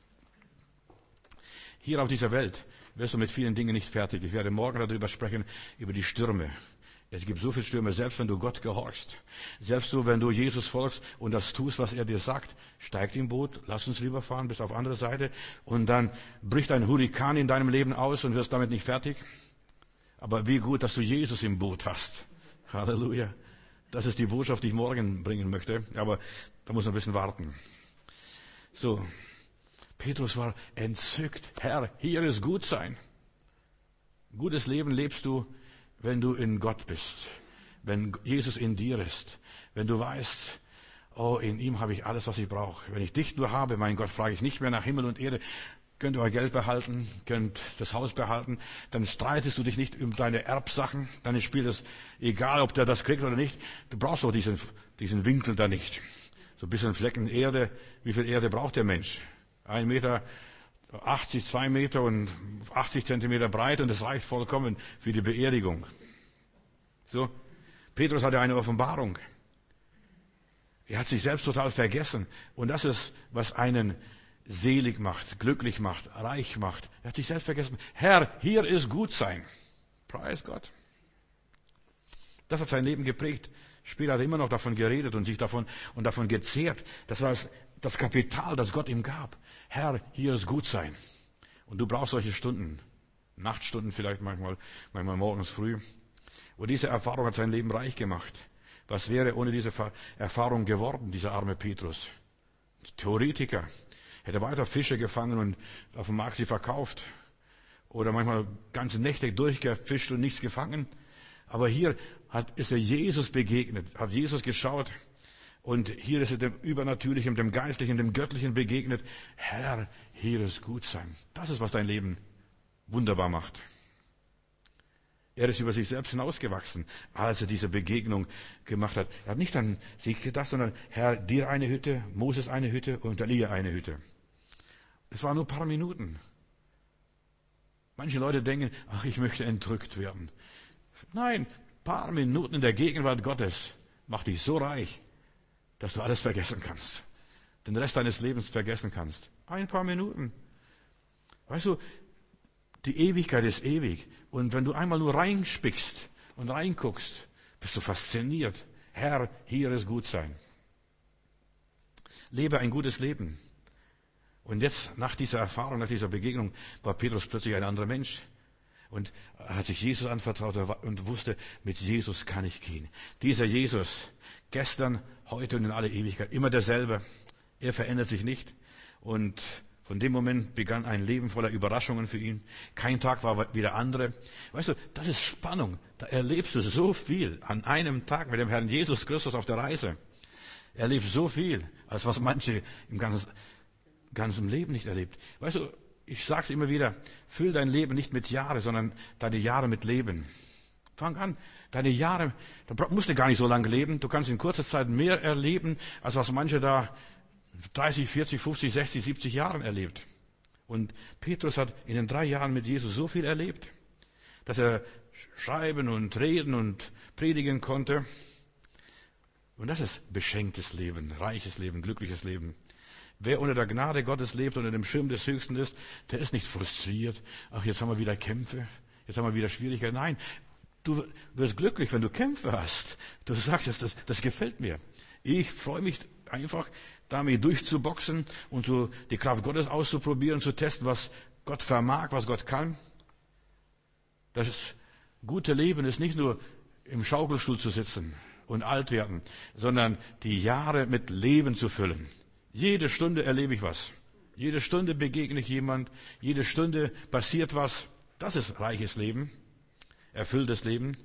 Hier auf dieser Welt wirst du mit vielen Dingen nicht fertig. Ich werde morgen darüber sprechen, über die Stürme. Es gibt so viele Stürme, selbst wenn du Gott gehorchst. Selbst so, wenn du Jesus folgst und das tust, was er dir sagt, steig im Boot, lass uns rüberfahren bis auf andere Seite und dann bricht ein Hurrikan in deinem Leben aus und wirst damit nicht fertig. Aber wie gut, dass du Jesus im Boot hast. Halleluja. Das ist die Botschaft, die ich morgen bringen möchte. Aber da muss man ein bisschen warten. So. Petrus war entzückt. Herr, hier ist gut sein. Gutes Leben lebst du, wenn du in Gott bist. Wenn Jesus in dir ist. Wenn du weißt, oh, in ihm habe ich alles, was ich brauche. Wenn ich dich nur habe, mein Gott, frage ich nicht mehr nach Himmel und Erde. Könnt ihr euer Geld behalten, könnt das Haus behalten, dann streitest du dich nicht um deine Erbsachen, dann spielt es egal, ob der das kriegt oder nicht. Du brauchst doch diesen Winkel da nicht. So ein bisschen Flecken Erde. Wie viel Erde braucht der Mensch? 1,80 Meter, 2 Meter und 80 Zentimeter breit und das reicht vollkommen für die Beerdigung. So. Petrus hatte eine Offenbarung. Er hat sich selbst total vergessen. Und das ist, was einen selig macht, glücklich macht, reich macht. Er hat sich selbst vergessen. Herr, hier ist gut sein. Preis Gott. Das hat sein Leben geprägt. Später hat er immer noch davon geredet und sich davon gezehrt. Das war das Kapital, das Gott ihm gab. Herr, hier ist gut sein. Und du brauchst solche Stunden. Nachtstunden vielleicht manchmal morgens früh. Und diese Erfahrung hat sein Leben reich gemacht. Was wäre ohne diese Erfahrung geworden, dieser arme Petrus? Theoretiker. Hätte weiter Fische gefangen und auf dem Markt sie verkauft. Oder manchmal ganze Nächte durchgefischt und nichts gefangen. Aber hier ist er Jesus begegnet, hat Jesus geschaut. Und hier ist er dem Übernatürlichen, dem Geistlichen, dem Göttlichen begegnet. Herr, hier ist gut sein. Das ist, was dein Leben wunderbar macht. Er ist über sich selbst hinausgewachsen, als er diese Begegnung gemacht hat. Er hat nicht an sich gedacht, sondern Herr, dir eine Hütte, Moses eine Hütte und Elia eine Hütte. Es waren nur ein paar Minuten. Manche Leute denken, ach, ich möchte entrückt werden. Nein, ein paar Minuten in der Gegenwart Gottes macht dich so reich, dass du alles vergessen kannst. Den Rest deines Lebens vergessen kannst. Ein paar Minuten. Weißt du, die Ewigkeit ist ewig. Und wenn du einmal nur reinspickst und reinguckst, bist du fasziniert. Herr, hier ist gut sein. Lebe ein gutes Leben. Und jetzt, nach dieser Erfahrung, nach dieser Begegnung, war Petrus plötzlich ein anderer Mensch. Und er hat sich Jesus anvertraut und wusste, mit Jesus kann ich gehen. Dieser Jesus, gestern, heute und in alle Ewigkeit, immer derselbe. Er verändert sich nicht. Und von dem Moment begann ein Leben voller Überraschungen für ihn. Kein Tag war wie der andere. Weißt du, das ist Spannung. Da erlebst du so viel an einem Tag mit dem Herrn Jesus Christus auf der Reise. Er erlebt so viel, als was manche im ganzen Leben nicht erlebt. Weißt du, ich sag's immer wieder, füll dein Leben nicht mit Jahre, sondern deine Jahre mit Leben. Fang an, deine Jahre, da musst du gar nicht so lange leben. Du kannst in kurzer Zeit mehr erleben, als was manche da 30, 40, 50, 60, 70 Jahren erlebt. Und Petrus hat in den 3 Jahren mit Jesus so viel erlebt, dass er schreiben und reden und predigen konnte. Und das ist beschenktes Leben, reiches Leben, glückliches Leben. Wer unter der Gnade Gottes lebt, unter dem Schirm des Höchsten ist, der ist nicht frustriert. Ach, jetzt haben wir wieder Kämpfe, jetzt haben wir wieder Schwierigkeiten. Nein, du wirst glücklich, wenn du Kämpfe hast. Du sagst jetzt, das gefällt mir. Ich freue mich einfach, damit durchzuboxen und so die Kraft Gottes auszuprobieren, zu testen, was Gott vermag, was Gott kann. Das gute Leben ist nicht nur im Schaukelstuhl zu sitzen und alt werden, sondern die Jahre mit Leben zu füllen. Jede Stunde erlebe ich was. Jede Stunde begegne ich jemand. Jede Stunde passiert was. Das ist reiches Leben, erfülltes Leben.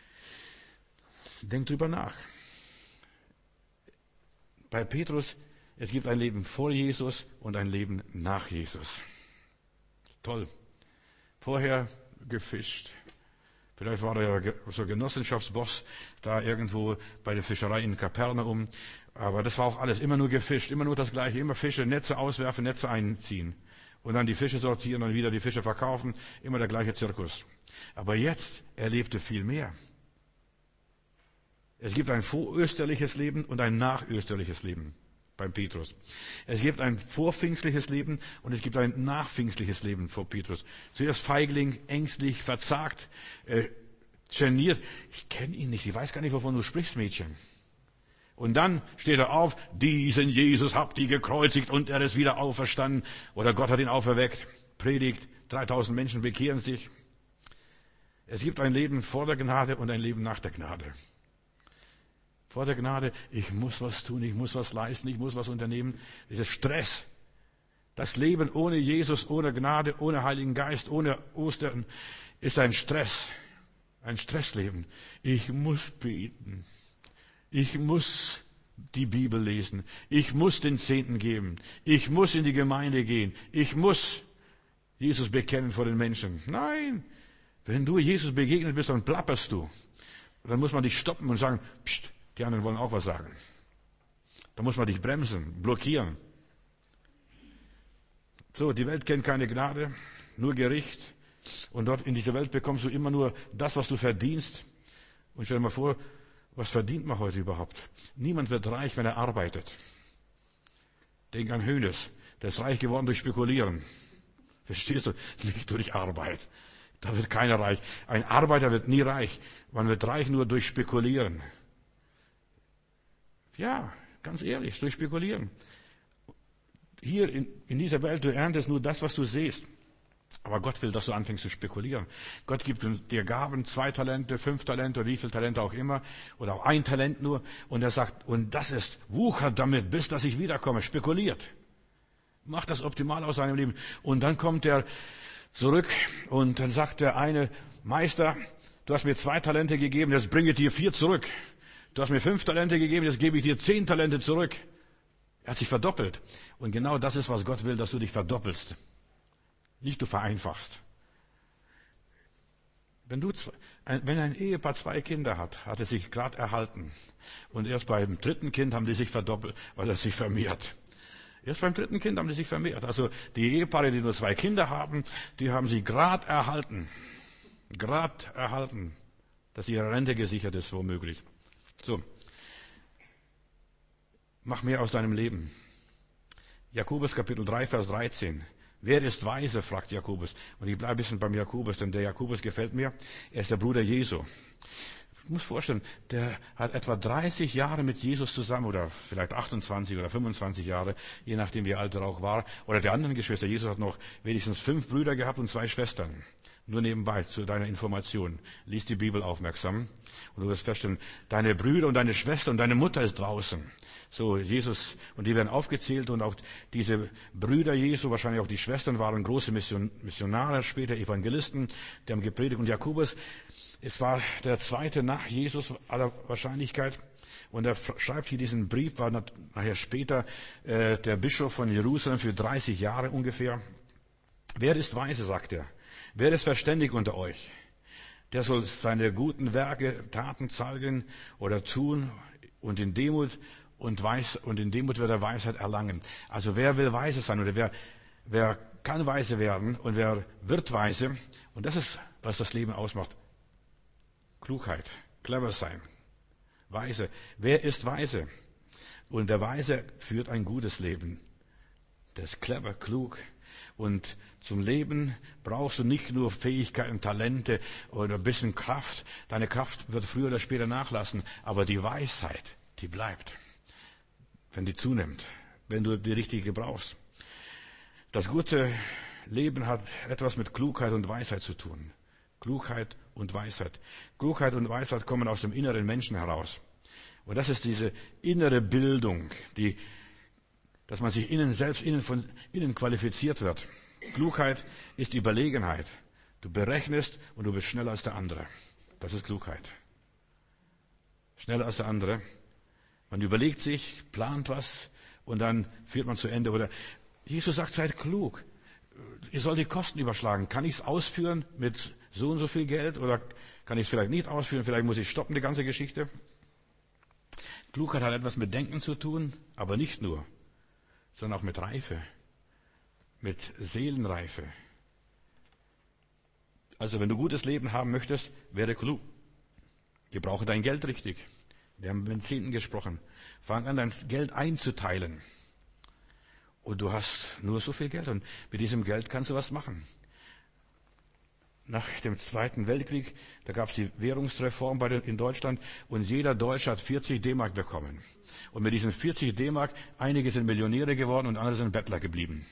Denk drüber nach. Bei Petrus Es gibt ein Leben vor Jesus und ein Leben nach Jesus. Toll. Vorher gefischt. Vielleicht war er ja so Genossenschaftsboss da irgendwo bei der Fischerei in Kapernaum. Aber das war auch alles immer nur gefischt, immer nur das Gleiche. Immer Fische, Netze auswerfen, Netze einziehen. Und dann die Fische sortieren, dann wieder die Fische verkaufen. Immer der gleiche Zirkus. Aber jetzt erlebte viel mehr. Es gibt ein vorösterliches Leben und ein nachösterliches Leben beim Petrus. Es gibt ein vorpfingstliches Leben und es gibt ein nachpfingstliches Leben vor Petrus. Zuerst Feigling, ängstlich, verzagt, geniert. Ich kenne ihn nicht, ich weiß gar nicht, wovon du sprichst, Mädchen. Und dann steht er auf, diesen Jesus habt ihr gekreuzigt und er ist wieder auferstanden. Oder Gott hat ihn auferweckt, predigt, 3000 Menschen bekehren sich. Es gibt ein Leben vor der Gnade und ein Leben nach der Gnade. Vor der Gnade, ich muss was tun, ich muss was leisten, ich muss was unternehmen. Dieses Stress. Das Leben ohne Jesus, ohne Gnade, ohne Heiligen Geist, ohne Ostern ist ein Stress. Ein Stressleben. Ich muss beten. Ich muss die Bibel lesen. Ich muss den Zehnten geben. Ich muss in die Gemeinde gehen. Ich muss Jesus bekennen vor den Menschen. Nein. Wenn du Jesus begegnet bist, dann plapperst du. Dann muss man dich stoppen und sagen, pst, die anderen wollen auch was sagen. Da muss man dich bremsen, blockieren. So, die Welt kennt keine Gnade, nur Gericht. Und dort in dieser Welt bekommst du immer nur das, was du verdienst. Und stell dir mal vor, was verdient man heute überhaupt? Niemand wird reich, wenn er arbeitet. Denk an Hoeneß, der ist reich geworden durch Spekulieren. Verstehst du? Nicht durch Arbeit. Da wird keiner reich. Ein Arbeiter wird nie reich. Man wird reich nur durch Spekulieren. Ja, ganz ehrlich, durch Spekulieren. Hier in dieser Welt, du erntest nur das, was du siehst. Aber Gott will, dass du anfängst zu spekulieren. Gott gibt dir Gaben, 2 Talente, 5 Talente, oder wie viele Talente auch immer, oder auch 1 Talent nur. Und er sagt, und das ist, wuchert damit, bis dass ich wiederkomme, spekuliert. Mach das optimal aus seinem Leben. Und dann kommt er zurück und dann sagt der eine, Meister, du hast mir 2 Talente gegeben, jetzt bringe ich dir 4 zurück. Du hast mir 5 Talente gegeben, jetzt gebe ich dir 10 Talente zurück. Er hat sich verdoppelt. Und genau das ist, was Gott will, dass du dich verdoppelst. Nicht du vereinfachst. Wenn ein Ehepaar 2 Kinder hat es sich gerade erhalten. Und erst beim 3. Kind haben die sich verdoppelt, weil es sich vermehrt. Erst beim 3. Kind haben die sich vermehrt. Also die Ehepaare, die nur 2 Kinder haben, die haben sie gerade erhalten. Gerade erhalten, dass ihre Rente gesichert ist, womöglich. So. Mach mehr aus deinem Leben. Jakobus Kapitel 3, Vers 13. Wer ist weise, fragt Jakobus. Und ich bleibe ein bisschen beim Jakobus, denn der Jakobus gefällt mir. Er ist der Bruder Jesu. Ich muss vorstellen, der hat etwa 30 Jahre mit Jesus zusammen, oder vielleicht 28 oder 25 Jahre, je nachdem wie alt er auch war. Oder die anderen Geschwister. Jesus hat noch wenigstens 5 Brüder gehabt und 2 Schwestern. Nur nebenbei zu deiner Information. Lies die Bibel aufmerksam und du wirst feststellen, deine Brüder und deine Schwester und deine Mutter ist draußen. So, Jesus, und die werden aufgezählt und auch diese Brüder Jesu, wahrscheinlich auch die Schwestern, waren große Missionare, später Evangelisten, die haben gepredigt. Und Jakobus, es war der 2. nach Jesus aller Wahrscheinlichkeit. Und er schreibt hier diesen Brief, war nachher später der Bischof von Jerusalem für 30 Jahre ungefähr. Wer ist weise, sagt er. Wer ist verständig unter euch? Der soll seine guten Werke, Taten zeigen oder tun und in Demut wird er Weisheit erlangen. Also wer will weise sein oder wer kann weise werden und wer wird weise? Und das ist, was das Leben ausmacht. Klugheit, clever sein, weise. Wer ist weise? Und der Weise führt ein gutes Leben. Der ist clever, klug. Und zum Leben brauchst du nicht nur Fähigkeiten, Talente oder ein bisschen Kraft. Deine Kraft wird früher oder später nachlassen. Aber die Weisheit, die bleibt, wenn die zunimmt, wenn du die richtige gebrauchst. Das gute Leben hat etwas mit Klugheit und Weisheit zu tun. Klugheit und Weisheit. Klugheit und Weisheit kommen aus dem inneren Menschen heraus. Und das ist diese innere Bildung, dass man sich von innen qualifiziert wird. Klugheit ist Überlegenheit. Du berechnest und du bist schneller als der andere. Das ist Klugheit. Schneller als der andere. Man überlegt sich, plant was und dann führt man zu Ende. Oder Jesus sagt, seid klug. Ihr sollt die Kosten überschlagen. Kann ich es ausführen mit so und so viel Geld oder kann ich es vielleicht nicht ausführen? Vielleicht muss ich stoppen, die ganze Geschichte. Klugheit hat etwas mit Denken zu tun, aber nicht nur, sondern auch mit Reife, mit Seelenreife. Also wenn du gutes Leben haben möchtest, werde klug. Gebrauche dein Geld richtig. Wir haben mit den Zehnten gesprochen. Fang an, dein Geld einzuteilen. Und du hast nur so viel Geld und mit diesem Geld kannst du was machen. Nach dem Zweiten Weltkrieg, da gab es die Währungsreform in Deutschland und jeder Deutsche hat 40 D-Mark bekommen. Und mit diesen 40 D-Mark, einige sind Millionäre geworden und andere sind Bettler geblieben.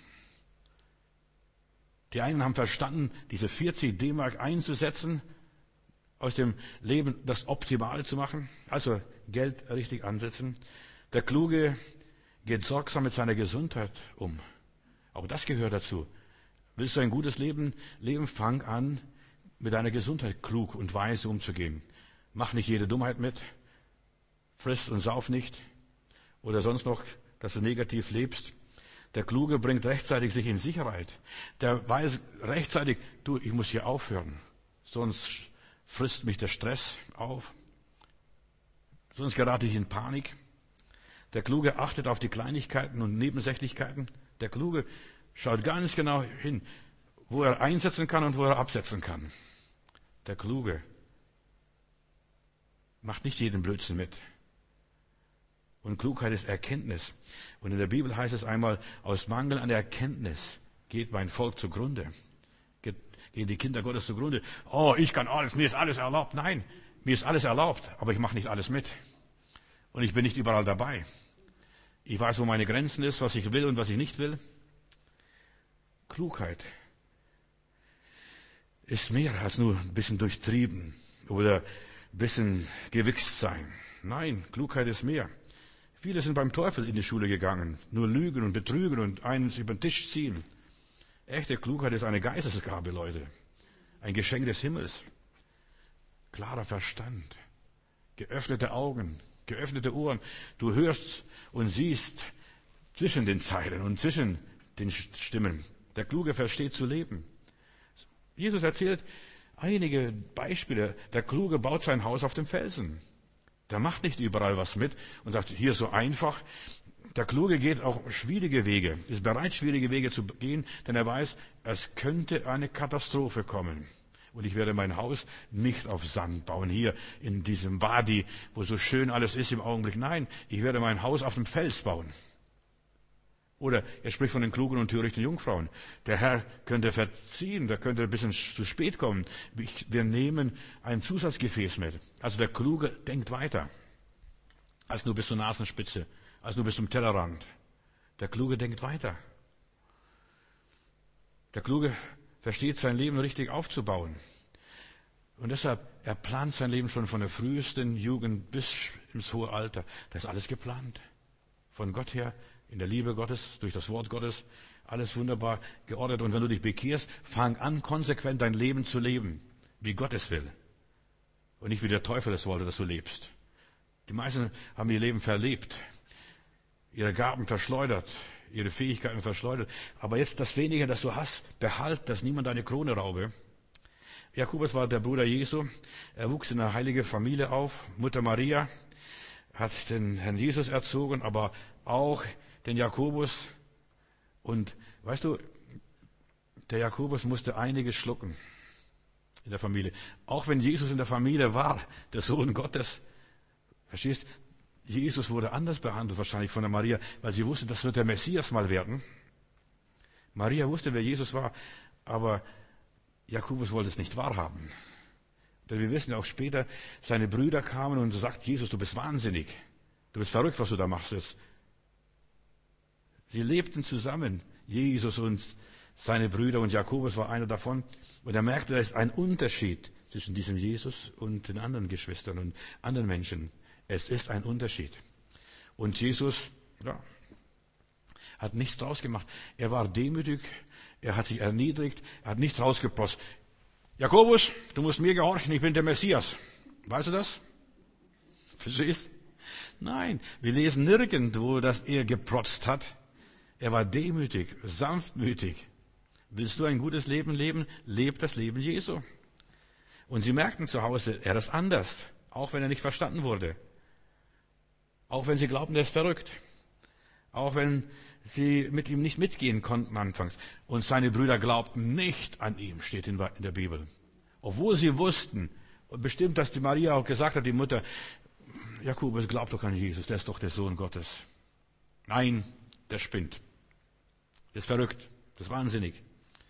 Die einen haben verstanden, diese 40 D-Mark einzusetzen, aus dem Leben das Optimale zu machen, also Geld richtig ansetzen. Der Kluge geht sorgsam mit seiner Gesundheit um. Auch das gehört dazu. Willst du ein gutes Leben leben, fang an, mit deiner Gesundheit klug und weise umzugehen. Mach nicht jede Dummheit mit, friss und sauf nicht oder sonst noch, dass du negativ lebst. Der Kluge bringt rechtzeitig sich in Sicherheit. Der weiß rechtzeitig, du, ich muss hier aufhören, sonst frisst mich der Stress auf, sonst gerate ich in Panik. Der Kluge achtet auf die Kleinigkeiten und Nebensächlichkeiten. Der Kluge schaut ganz genau hin, wo er einsetzen kann und wo er absetzen kann. Der Kluge macht nicht jeden Blödsinn mit. Und Klugheit ist Erkenntnis. Und in der Bibel heißt es einmal, aus Mangel an Erkenntnis geht mein Volk zugrunde. Gehen die Kinder Gottes zugrunde. Oh, ich kann alles, mir ist alles erlaubt. Nein, mir ist alles erlaubt, aber ich mache nicht alles mit. Und ich bin nicht überall dabei. Ich weiß, wo meine Grenzen ist, was ich will und was ich nicht will. Klugheit ist mehr als nur ein bisschen durchtrieben oder ein bisschen gewichst sein. Nein, Klugheit ist mehr. Viele sind beim Teufel in die Schule gegangen, nur lügen und betrügen und eins über den Tisch ziehen. Echte Klugheit ist eine Geistesgabe, Leute. Ein Geschenk des Himmels. Klarer Verstand, geöffnete Augen, geöffnete Ohren. Du hörst und siehst zwischen den Zeilen und zwischen den Stimmen. Der Kluge versteht zu leben. Jesus erzählt einige Beispiele. Der Kluge baut sein Haus auf dem Felsen. Der macht nicht überall was mit und sagt, hier so einfach. Der Kluge geht auch schwierige Wege, ist bereit, schwierige Wege zu gehen, denn er weiß, es könnte eine Katastrophe kommen. Und ich werde mein Haus nicht auf Sand bauen, hier in diesem Wadi, wo so schön alles ist im Augenblick. Nein, ich werde mein Haus auf dem Fels bauen. Oder er spricht von den klugen und törichten Jungfrauen. Der Herr könnte verziehen, der könnte ein bisschen zu spät kommen. Wir nehmen ein Zusatzgefäß mit. Also der Kluge denkt weiter, als nur bis zur Nasenspitze, als nur bis zum Tellerrand. Der Kluge denkt weiter. Der Kluge versteht sein Leben richtig aufzubauen. Und deshalb, er plant sein Leben schon von der frühesten Jugend bis ins hohe Alter. Das ist alles geplant. Von Gott her, in der Liebe Gottes, durch das Wort Gottes, alles wunderbar geordnet. Und wenn du dich bekehrst, fang an, konsequent dein Leben zu leben, wie Gott es will. Und nicht wie der Teufel es wollte, dass du lebst. Die meisten haben ihr Leben verlebt, ihre Gaben verschleudert, ihre Fähigkeiten verschleudert. Aber jetzt das Wenige, das du hast, behalt, dass niemand deine Krone raube. Jakobus war der Bruder Jesu. Er wuchs in einer heiligen Familie auf. Mutter Maria hat den Herrn Jesus erzogen, aber auch den Jakobus. Und weißt du, der Jakobus musste einiges schlucken in der Familie. Auch wenn Jesus in der Familie war, der Sohn Gottes. Verstehst? Jesus wurde anders behandelt wahrscheinlich von der Maria, weil sie wusste, das wird der Messias mal werden. Maria wusste, wer Jesus war, aber Jakobus wollte es nicht wahrhaben. Denn wir wissen ja auch später, seine Brüder kamen und sagten, Jesus, du bist wahnsinnig. Du bist verrückt, was du da machst jetzt. Sie lebten zusammen, Jesus und seine Brüder, und Jakobus war einer davon. Und er merkte, da ist ein Unterschied zwischen diesem Jesus und den anderen Geschwistern und anderen Menschen. Es ist ein Unterschied. Und Jesus, hat nichts draus gemacht. Er war demütig, er hat sich erniedrigt, er hat nicht rausgepostet. Jakobus, du musst mir gehorchen, ich bin der Messias. Weißt du das? Verstehst? Nein, wir lesen nirgendwo, dass er geprotzt hat. Er war demütig, sanftmütig. Willst du ein gutes Leben leben? Leb das Leben Jesu. Und sie merkten zu Hause, er ist anders, auch wenn er nicht verstanden wurde. Auch wenn sie glaubten, er ist verrückt. Auch wenn sie mit ihm nicht mitgehen konnten anfangs. Und seine Brüder glaubten nicht an ihm, steht in der Bibel. Obwohl sie wussten, und bestimmt, dass die Maria auch gesagt hat, die Mutter, Jakobus glaubt doch an Jesus, der ist doch der Sohn Gottes. Nein, der spinnt. Der ist verrückt, das ist wahnsinnig.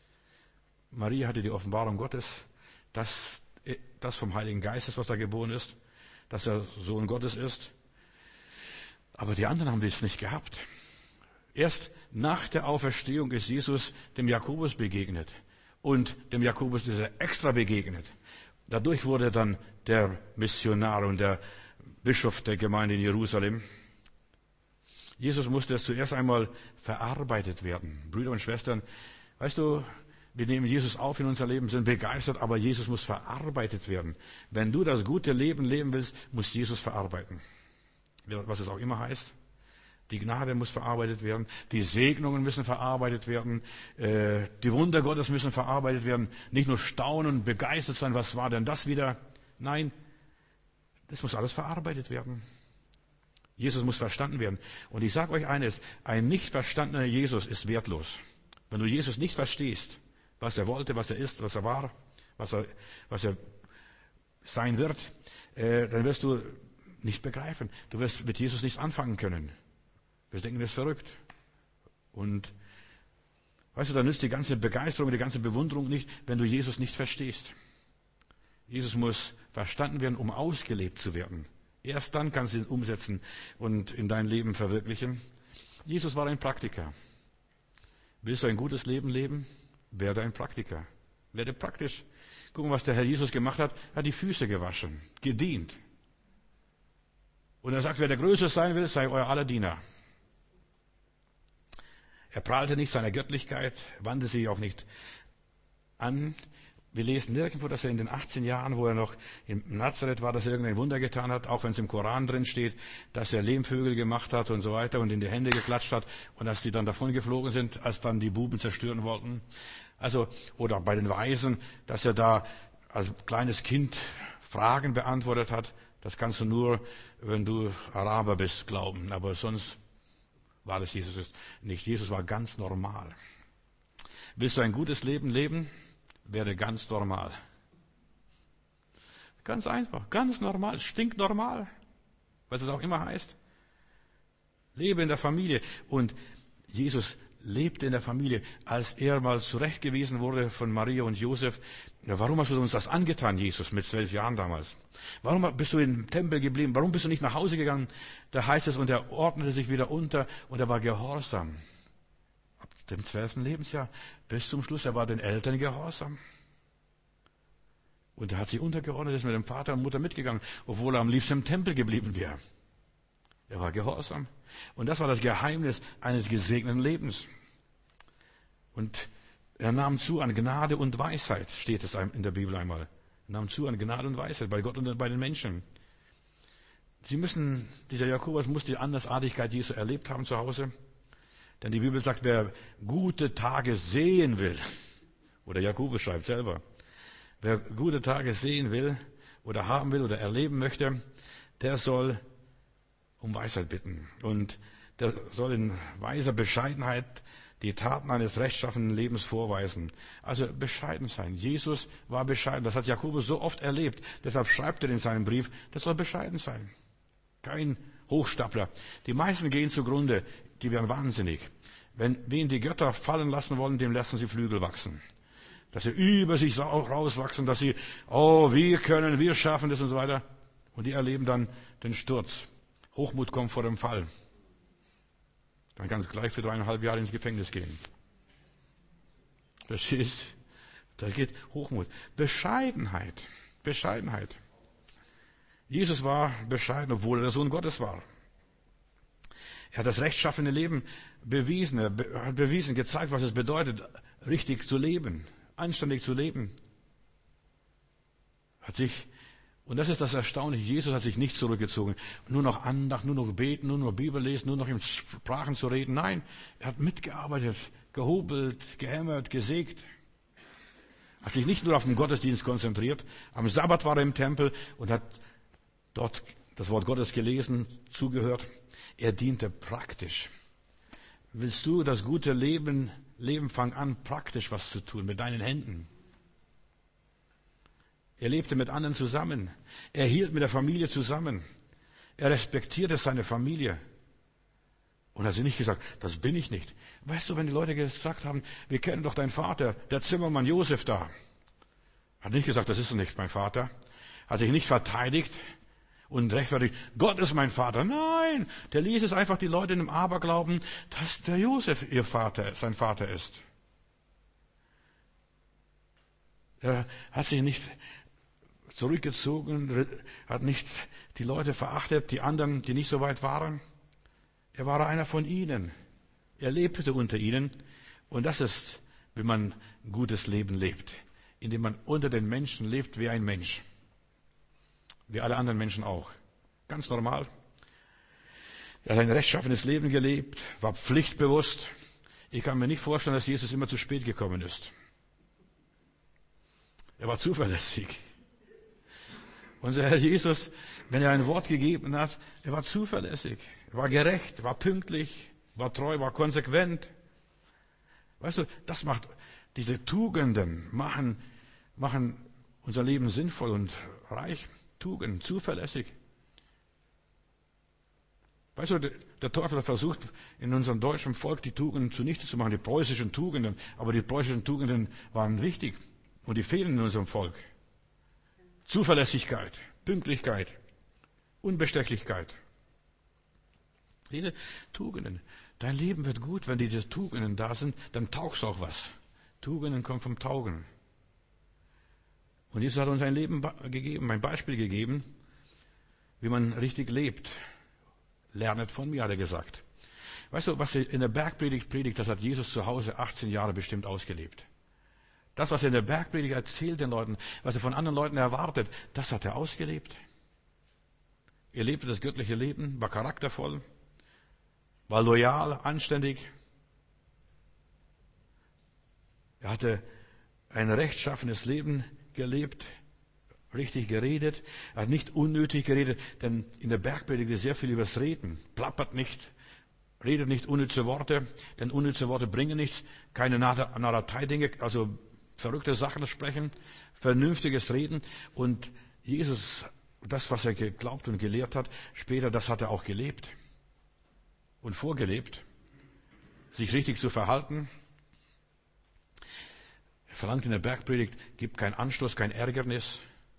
Maria hatte die Offenbarung Gottes, dass das vom Heiligen Geist ist, was da geboren ist, dass er Sohn Gottes ist. Aber die anderen haben das nicht gehabt. Erst nach der Auferstehung ist Jesus dem Jakobus begegnet. Und dem Jakobus ist er extra begegnet. Dadurch wurde dann der Missionar und der Bischof der Gemeinde in Jerusalem. Jesus musste es zuerst einmal verarbeitet werden. Brüder und Schwestern, weißt du, wir nehmen Jesus auf in unser Leben, sind begeistert, aber Jesus muss verarbeitet werden. Wenn du das gute Leben leben willst, muss Jesus verarbeiten. Was es auch immer heißt. Die Gnade muss verarbeitet werden, die Segnungen müssen verarbeitet werden, die Wunder Gottes müssen verarbeitet werden. Nicht nur staunen und begeistert sein, was war denn das wieder? Nein, das muss alles verarbeitet werden. Jesus muss verstanden werden. Und ich sage euch eines, ein nicht verstandener Jesus ist wertlos. Wenn du Jesus nicht verstehst, was er wollte, was er ist, was er war, was er sein wird, dann wirst du nicht begreifen. Du wirst mit Jesus nichts anfangen können. Wir denken, das ist verrückt. Und weißt du, da nützt die ganze Begeisterung, die ganze Bewunderung nicht, wenn du Jesus nicht verstehst. Jesus muss verstanden werden, um ausgelebt zu werden. Erst dann kannst du ihn umsetzen und in dein Leben verwirklichen. Jesus war ein Praktiker. Willst du ein gutes Leben leben? Werde ein Praktiker. Werde praktisch. Guck mal, was der Herr Jesus gemacht hat. Er hat die Füße gewaschen, gedient. Und er sagt, wer der Größte sein will, sei euer aller Diener. Er prahlte nicht seiner Göttlichkeit, wandte sie auch nicht an. Wir lesen nirgendwo, dass er in den 18 Jahren, wo er noch in Nazareth war, dass er irgendein Wunder getan hat, auch wenn es im Koran drin steht, dass er Lehmvögel gemacht hat und so weiter und in die Hände geklatscht hat und dass die dann davon geflogen sind, als dann die Buben zerstören wollten. Also, oder bei den Weisen, dass er da als kleines Kind Fragen beantwortet hat. Das kannst du nur, wenn du Araber bist, glauben. Aber sonst war das Jesus nicht. Jesus war ganz normal. Willst du ein gutes Leben leben? Werde ganz normal. Ganz einfach, ganz normal, stinknormal, was es auch immer heißt. Lebe in der Familie. Und Jesus lebte in der Familie, als er mal zurechtgewiesen wurde von Maria und Josef. Ja, warum hast du uns das angetan, Jesus, mit 12 Jahren damals? Warum bist du im Tempel geblieben? Warum bist du nicht nach Hause gegangen? Da heißt es, und er ordnete sich wieder unter und er war gehorsam. Ab dem 12. Lebensjahr bis zum Schluss, er war den Eltern gehorsam. Und er hat sich untergeordnet, ist mit dem Vater und Mutter mitgegangen, obwohl er am liebsten im Tempel geblieben wäre. Er war gehorsam. Und das war das Geheimnis eines gesegneten Lebens. Und er nahm zu an Gnade und Weisheit, steht es in der Bibel einmal. Er nahm zu an Gnade und Weisheit bei Gott und bei den Menschen. Dieser Jakobus muss die Andersartigkeit Jesu erlebt haben zu Hause. Denn die Bibel sagt, wer gute Tage sehen will, oder Jakobus schreibt selber, wer gute Tage sehen will oder haben will oder erleben möchte, der soll um Weisheit bitten. Und der soll in weiser Bescheidenheit die Taten eines rechtschaffenen Lebens vorweisen. Also bescheiden sein. Jesus war bescheiden. Das hat Jakobus so oft erlebt. Deshalb schreibt er in seinem Brief, das soll bescheiden sein. Kein Hochstapler. Die meisten gehen zugrunde, die werden wahnsinnig. Wen die Götter fallen lassen wollen, dem lassen sie Flügel wachsen. Dass sie über sich rauswachsen, dass sie, wir schaffen das und so weiter. Und die erleben dann den Sturz. Hochmut kommt vor dem Fall. Dann kann es gleich für 3,5 Jahre ins Gefängnis gehen. Verstehst? Da geht Hochmut. Bescheidenheit. Jesus war bescheiden, obwohl er der Sohn Gottes war. Er hat das rechtschaffene Leben bewiesen. Er hat bewiesen, gezeigt, was es bedeutet, richtig zu leben, anständig zu leben. Und das ist das Erstaunliche. Jesus hat sich nicht zurückgezogen. Nur noch Andacht, nur noch beten, nur noch Bibel lesen, nur noch in Sprachen zu reden. Nein, er hat mitgearbeitet, gehobelt, gehämmert, gesägt. Hat sich nicht nur auf den Gottesdienst konzentriert. Am Sabbat war er im Tempel und hat dort das Wort Gottes gelesen, zugehört. Er diente praktisch. Willst du das gute Leben, fang an, praktisch was zu tun, mit deinen Händen. Er lebte mit anderen zusammen. Er hielt mit der Familie zusammen. Er respektierte seine Familie. Und hat sie nicht gesagt, das bin ich nicht. Weißt du, wenn die Leute gesagt haben, wir kennen doch deinen Vater, der Zimmermann Josef da. Hat nicht gesagt, das ist nicht mein Vater. Hat sich nicht verteidigt und rechtfertigt, Gott ist mein Vater. Nein, der ließ es einfach die Leute in dem Aberglauben, dass der Josef sein Vater ist. Er hat sich nicht zurückgezogen, hat nicht die Leute verachtet, die anderen, die nicht so weit waren. Er war einer von ihnen. Er lebte unter ihnen. Und das ist, wie man ein gutes Leben lebt. Indem man unter den Menschen lebt wie ein Mensch. Wie alle anderen Menschen auch. Ganz normal. Er hat ein rechtschaffenes Leben gelebt, war pflichtbewusst. Ich kann mir nicht vorstellen, dass Jesus immer zu spät gekommen ist. Er war zuverlässig. Unser Herr Jesus, wenn er ein Wort gegeben hat, er war zuverlässig, er war gerecht, war pünktlich, war treu, war konsequent. Weißt du, diese Tugenden machen unser Leben sinnvoll und reich. Tugenden, zuverlässig. Weißt du, der Teufel hat versucht, in unserem deutschen Volk die Tugenden zunichte zu machen, die preußischen Tugenden. Aber die preußischen Tugenden waren wichtig und die fehlen in unserem Volk. Zuverlässigkeit, Pünktlichkeit, Unbestechlichkeit. Diese Tugenden. Dein Leben wird gut, wenn diese Tugenden da sind, dann taugst auch was. Tugenden kommen vom Taugen. Und Jesus hat uns ein Leben gegeben, ein Beispiel gegeben, wie man richtig lebt. Lernet von mir, hat er gesagt. Weißt du, was er in der Bergpredigt predigt, das hat Jesus zu Hause 18 Jahre bestimmt ausgelebt. Das, was er in der Bergpredigt erzählt den Leuten, was er von anderen Leuten erwartet, das hat er ausgelebt. Er lebte das göttliche Leben, war charaktervoll, war loyal, anständig. Er hatte ein rechtschaffenes Leben gelebt, richtig geredet. Er hat nicht unnötig geredet, denn in der Bergpredigt ist sehr viel übers Reden. Plappert nicht, redet nicht unnütze Worte, denn unnütze Worte bringen nichts. Keine Narratei-Dinge, also verrückte Sachen sprechen, vernünftiges Reden. Und Jesus, das, was er geglaubt und gelehrt hat, später, das hat er auch gelebt und vorgelebt, sich richtig zu verhalten. Er verlangt in der Bergpredigt, gibt keinen Anstoß, kein Ärgernis.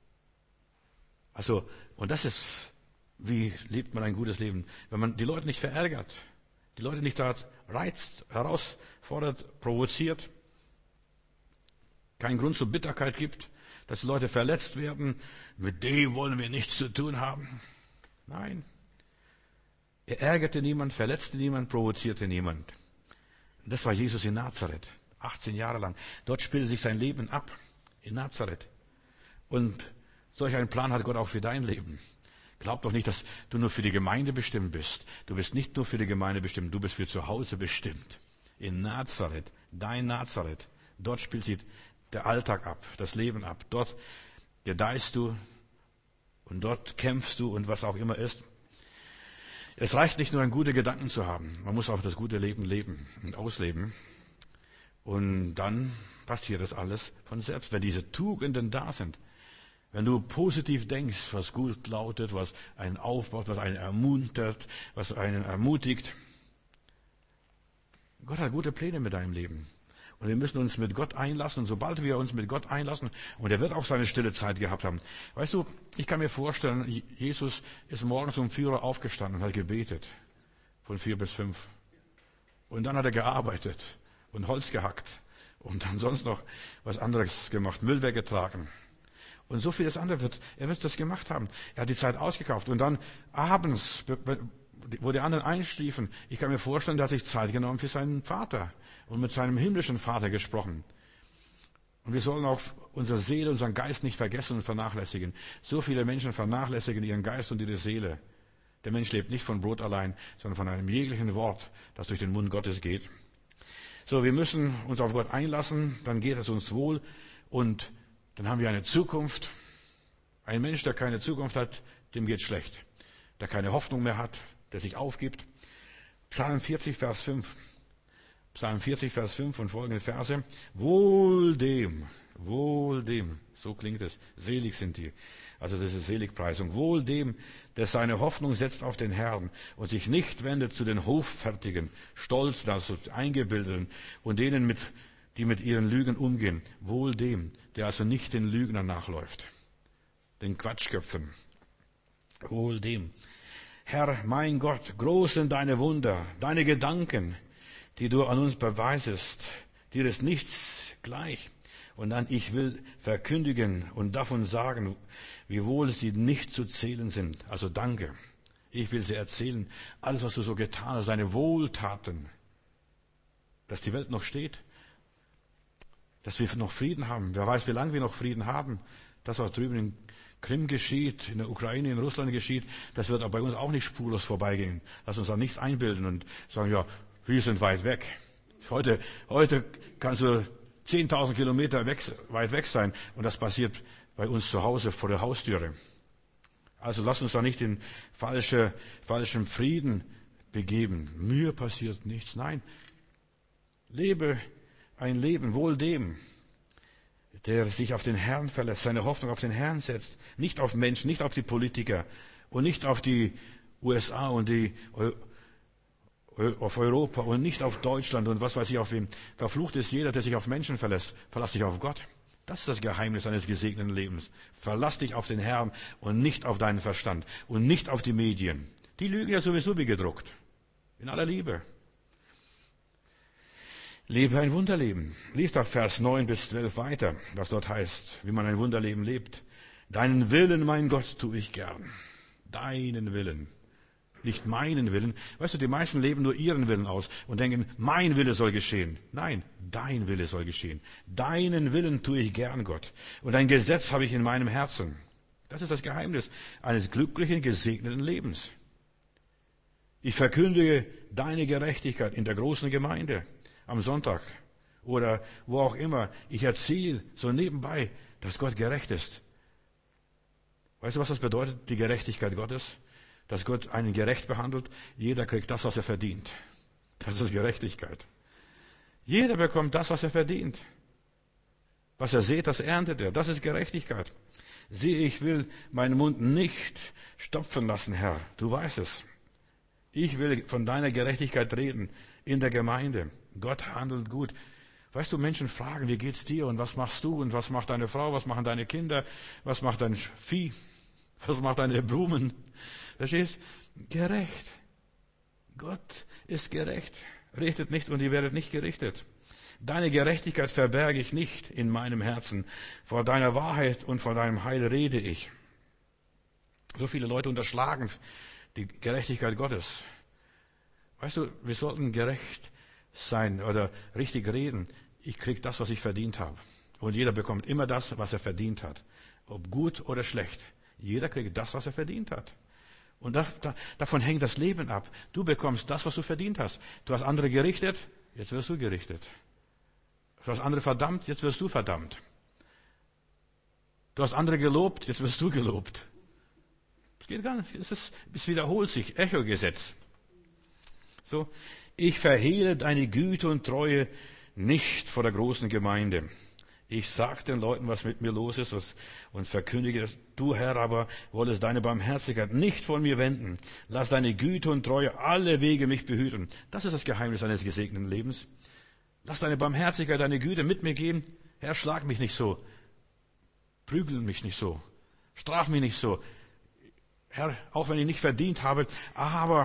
Also, und das ist, wie lebt man ein gutes Leben? Wenn man die Leute nicht verärgert, die Leute nicht da reizt, herausfordert, provoziert, keinen Grund zur Bitterkeit gibt, dass die Leute verletzt werden, mit dem wollen wir nichts zu tun haben. Nein. Er ärgerte niemand, verletzte niemand, provozierte niemand. Das war Jesus in Nazareth. 18 Jahre lang. Dort spielte sich sein Leben ab. In Nazareth. Und solch einen Plan hat Gott auch für dein Leben. Glaub doch nicht, dass du nur für die Gemeinde bestimmt bist. Du bist nicht nur für die Gemeinde bestimmt, du bist für zu Hause bestimmt. In Nazareth. Dein Nazareth. Dort spielt sich der Alltag ab, das Leben ab. Dort gedeihst du und dort kämpfst du und was auch immer ist. Es reicht nicht nur, einen guten Gedanken zu haben. Man muss auch das gute Leben leben und ausleben. Und dann passiert das alles von selbst, wenn diese Tugenden da sind. Wenn du positiv denkst, was gut lautet, was einen aufbaut, was einen ermuntert, was einen ermutigt. Gott hat gute Pläne mit deinem Leben. Und wir müssen uns mit Gott einlassen. Und sobald wir uns mit Gott einlassen, und er wird auch seine stille Zeit gehabt haben. Weißt du, ich kann mir vorstellen, Jesus ist morgens um 4 Uhr aufgestanden und hat gebetet. Von 4 bis 5. Und dann hat er gearbeitet und Holz gehackt. Und dann sonst noch was anderes gemacht, Müll weggetragen. Und so vieles andere er wird das gemacht haben. Er hat die Zeit ausgekauft. Und dann abends, wo die anderen einschliefen, ich kann mir vorstellen, der hat sich Zeit genommen für seinen Vater und mit seinem himmlischen Vater gesprochen. Und wir sollen auch unsere Seele, unseren Geist nicht vergessen und vernachlässigen. So viele Menschen vernachlässigen ihren Geist und ihre Seele. Der Mensch lebt nicht von Brot allein, sondern von einem jeglichen Wort, das durch den Mund Gottes geht. So, wir müssen uns auf Gott einlassen, dann geht es uns wohl und dann haben wir eine Zukunft. Ein Mensch, der keine Zukunft hat, dem geht schlecht. Der keine Hoffnung mehr hat, der sich aufgibt. Psalm 40, Vers 5. Psalm 40, Vers 5 und folgende Verse. Wohl dem, so klingt es, selig sind die. Also das ist Seligpreisung. Wohl dem, der seine Hoffnung setzt auf den Herrn und sich nicht wendet zu den Hoffärtigen, Stolzen, also Eingebildeten und denen, die mit ihren Lügen umgehen. Wohl dem, der also nicht den Lügnern nachläuft, den Quatschköpfen. Wohl dem. Herr, mein Gott, groß sind deine Wunder, deine Gedanken, die du an uns beweisest, dir ist nichts gleich. Und dann, ich will verkündigen und davon sagen, wie wohl sie nicht zu zählen sind. Also danke. Ich will sie erzählen, alles, was du so getan hast, deine Wohltaten, dass die Welt noch steht, dass wir noch Frieden haben. Wer weiß, wie lange wir noch Frieden haben. Das, was drüben in Krim geschieht, in der Ukraine, in Russland geschieht, das wird aber bei uns auch nicht spurlos vorbeigehen. Lass uns da nichts einbilden und sagen, ja, wir sind weit weg. Heute kannst du 10.000 Kilometer weit weg sein und das passiert bei uns zu Hause vor der Haustüre. Also lass uns da nicht in falschen Frieden begeben. Mir passiert nichts. Nein, lebe ein Leben wohl dem, der sich auf den Herrn verlässt, seine Hoffnung auf den Herrn setzt, nicht auf Menschen, nicht auf die Politiker und nicht auf die USA und auf Europa und nicht auf Deutschland und was weiß ich auf wen. Verflucht ist jeder, der sich auf Menschen verlässt. Verlass dich auf Gott. Das ist das Geheimnis eines gesegneten Lebens. Verlass dich auf den Herrn und nicht auf deinen Verstand und nicht auf die Medien. Die lügen ja sowieso wie gedruckt. In aller Liebe. Lebe ein Wunderleben. Lies doch Vers 9 bis 12 weiter, was dort heißt, wie man ein Wunderleben lebt. Deinen Willen, mein Gott, tue ich gern. Deinen Willen. Nicht meinen Willen. Weißt du, die meisten leben nur ihren Willen aus und denken, mein Wille soll geschehen. Nein, dein Wille soll geschehen. Deinen Willen tue ich gern, Gott. Und ein Gesetz habe ich in meinem Herzen. Das ist das Geheimnis eines glücklichen, gesegneten Lebens. Ich verkündige deine Gerechtigkeit in der großen Gemeinde am Sonntag oder wo auch immer. Ich erzähle so nebenbei, dass Gott gerecht ist. Weißt du, was das bedeutet, die Gerechtigkeit Gottes? Dass Gott einen gerecht behandelt. Jeder kriegt das, was er verdient. Das ist Gerechtigkeit. Jeder bekommt das, was er verdient. Was er sät, das erntet er. Das ist Gerechtigkeit. Siehe, ich will meinen Mund nicht stopfen lassen, Herr. Du weißt es. Ich will von deiner Gerechtigkeit reden in der Gemeinde. Gott handelt gut. Weißt du, Menschen fragen, wie geht's dir und was machst du und was macht deine Frau, was machen deine Kinder, was macht dein Vieh, was macht deine Blumen? Verstehst? Gerecht. Gott ist gerecht. Richtet nicht und ihr werdet nicht gerichtet. Deine Gerechtigkeit verberge ich nicht in meinem Herzen. Vor deiner Wahrheit und vor deinem Heil rede ich. So viele Leute unterschlagen die Gerechtigkeit Gottes. Weißt du, wir sollten gerecht sein oder richtig reden. Ich krieg das, was ich verdient habe. Und jeder bekommt immer das, was er verdient hat. Ob gut oder schlecht. Jeder kriegt das, was er verdient hat. Und davon hängt das Leben ab. Du bekommst das, was du verdient hast. Du hast andere gerichtet, jetzt wirst du gerichtet. Du hast andere verdammt, jetzt wirst du verdammt. Du hast andere gelobt, jetzt wirst du gelobt. Es geht gar nicht. Es wiederholt sich. Echo-Gesetz. So, ich verhehle deine Güte und Treue nicht vor der großen Gemeinde. Ich sag den Leuten, was mit mir los ist und verkündige es. Du, Herr, aber wollest deine Barmherzigkeit nicht von mir wenden. Lass deine Güte und Treue alle Wege mich behüten. Das ist das Geheimnis eines gesegneten Lebens. Lass deine Barmherzigkeit, deine Güte mit mir gehen. Herr, schlag mich nicht so. Prügel mich nicht so. Straf mich nicht so. Herr, auch wenn ich nicht verdient habe, aber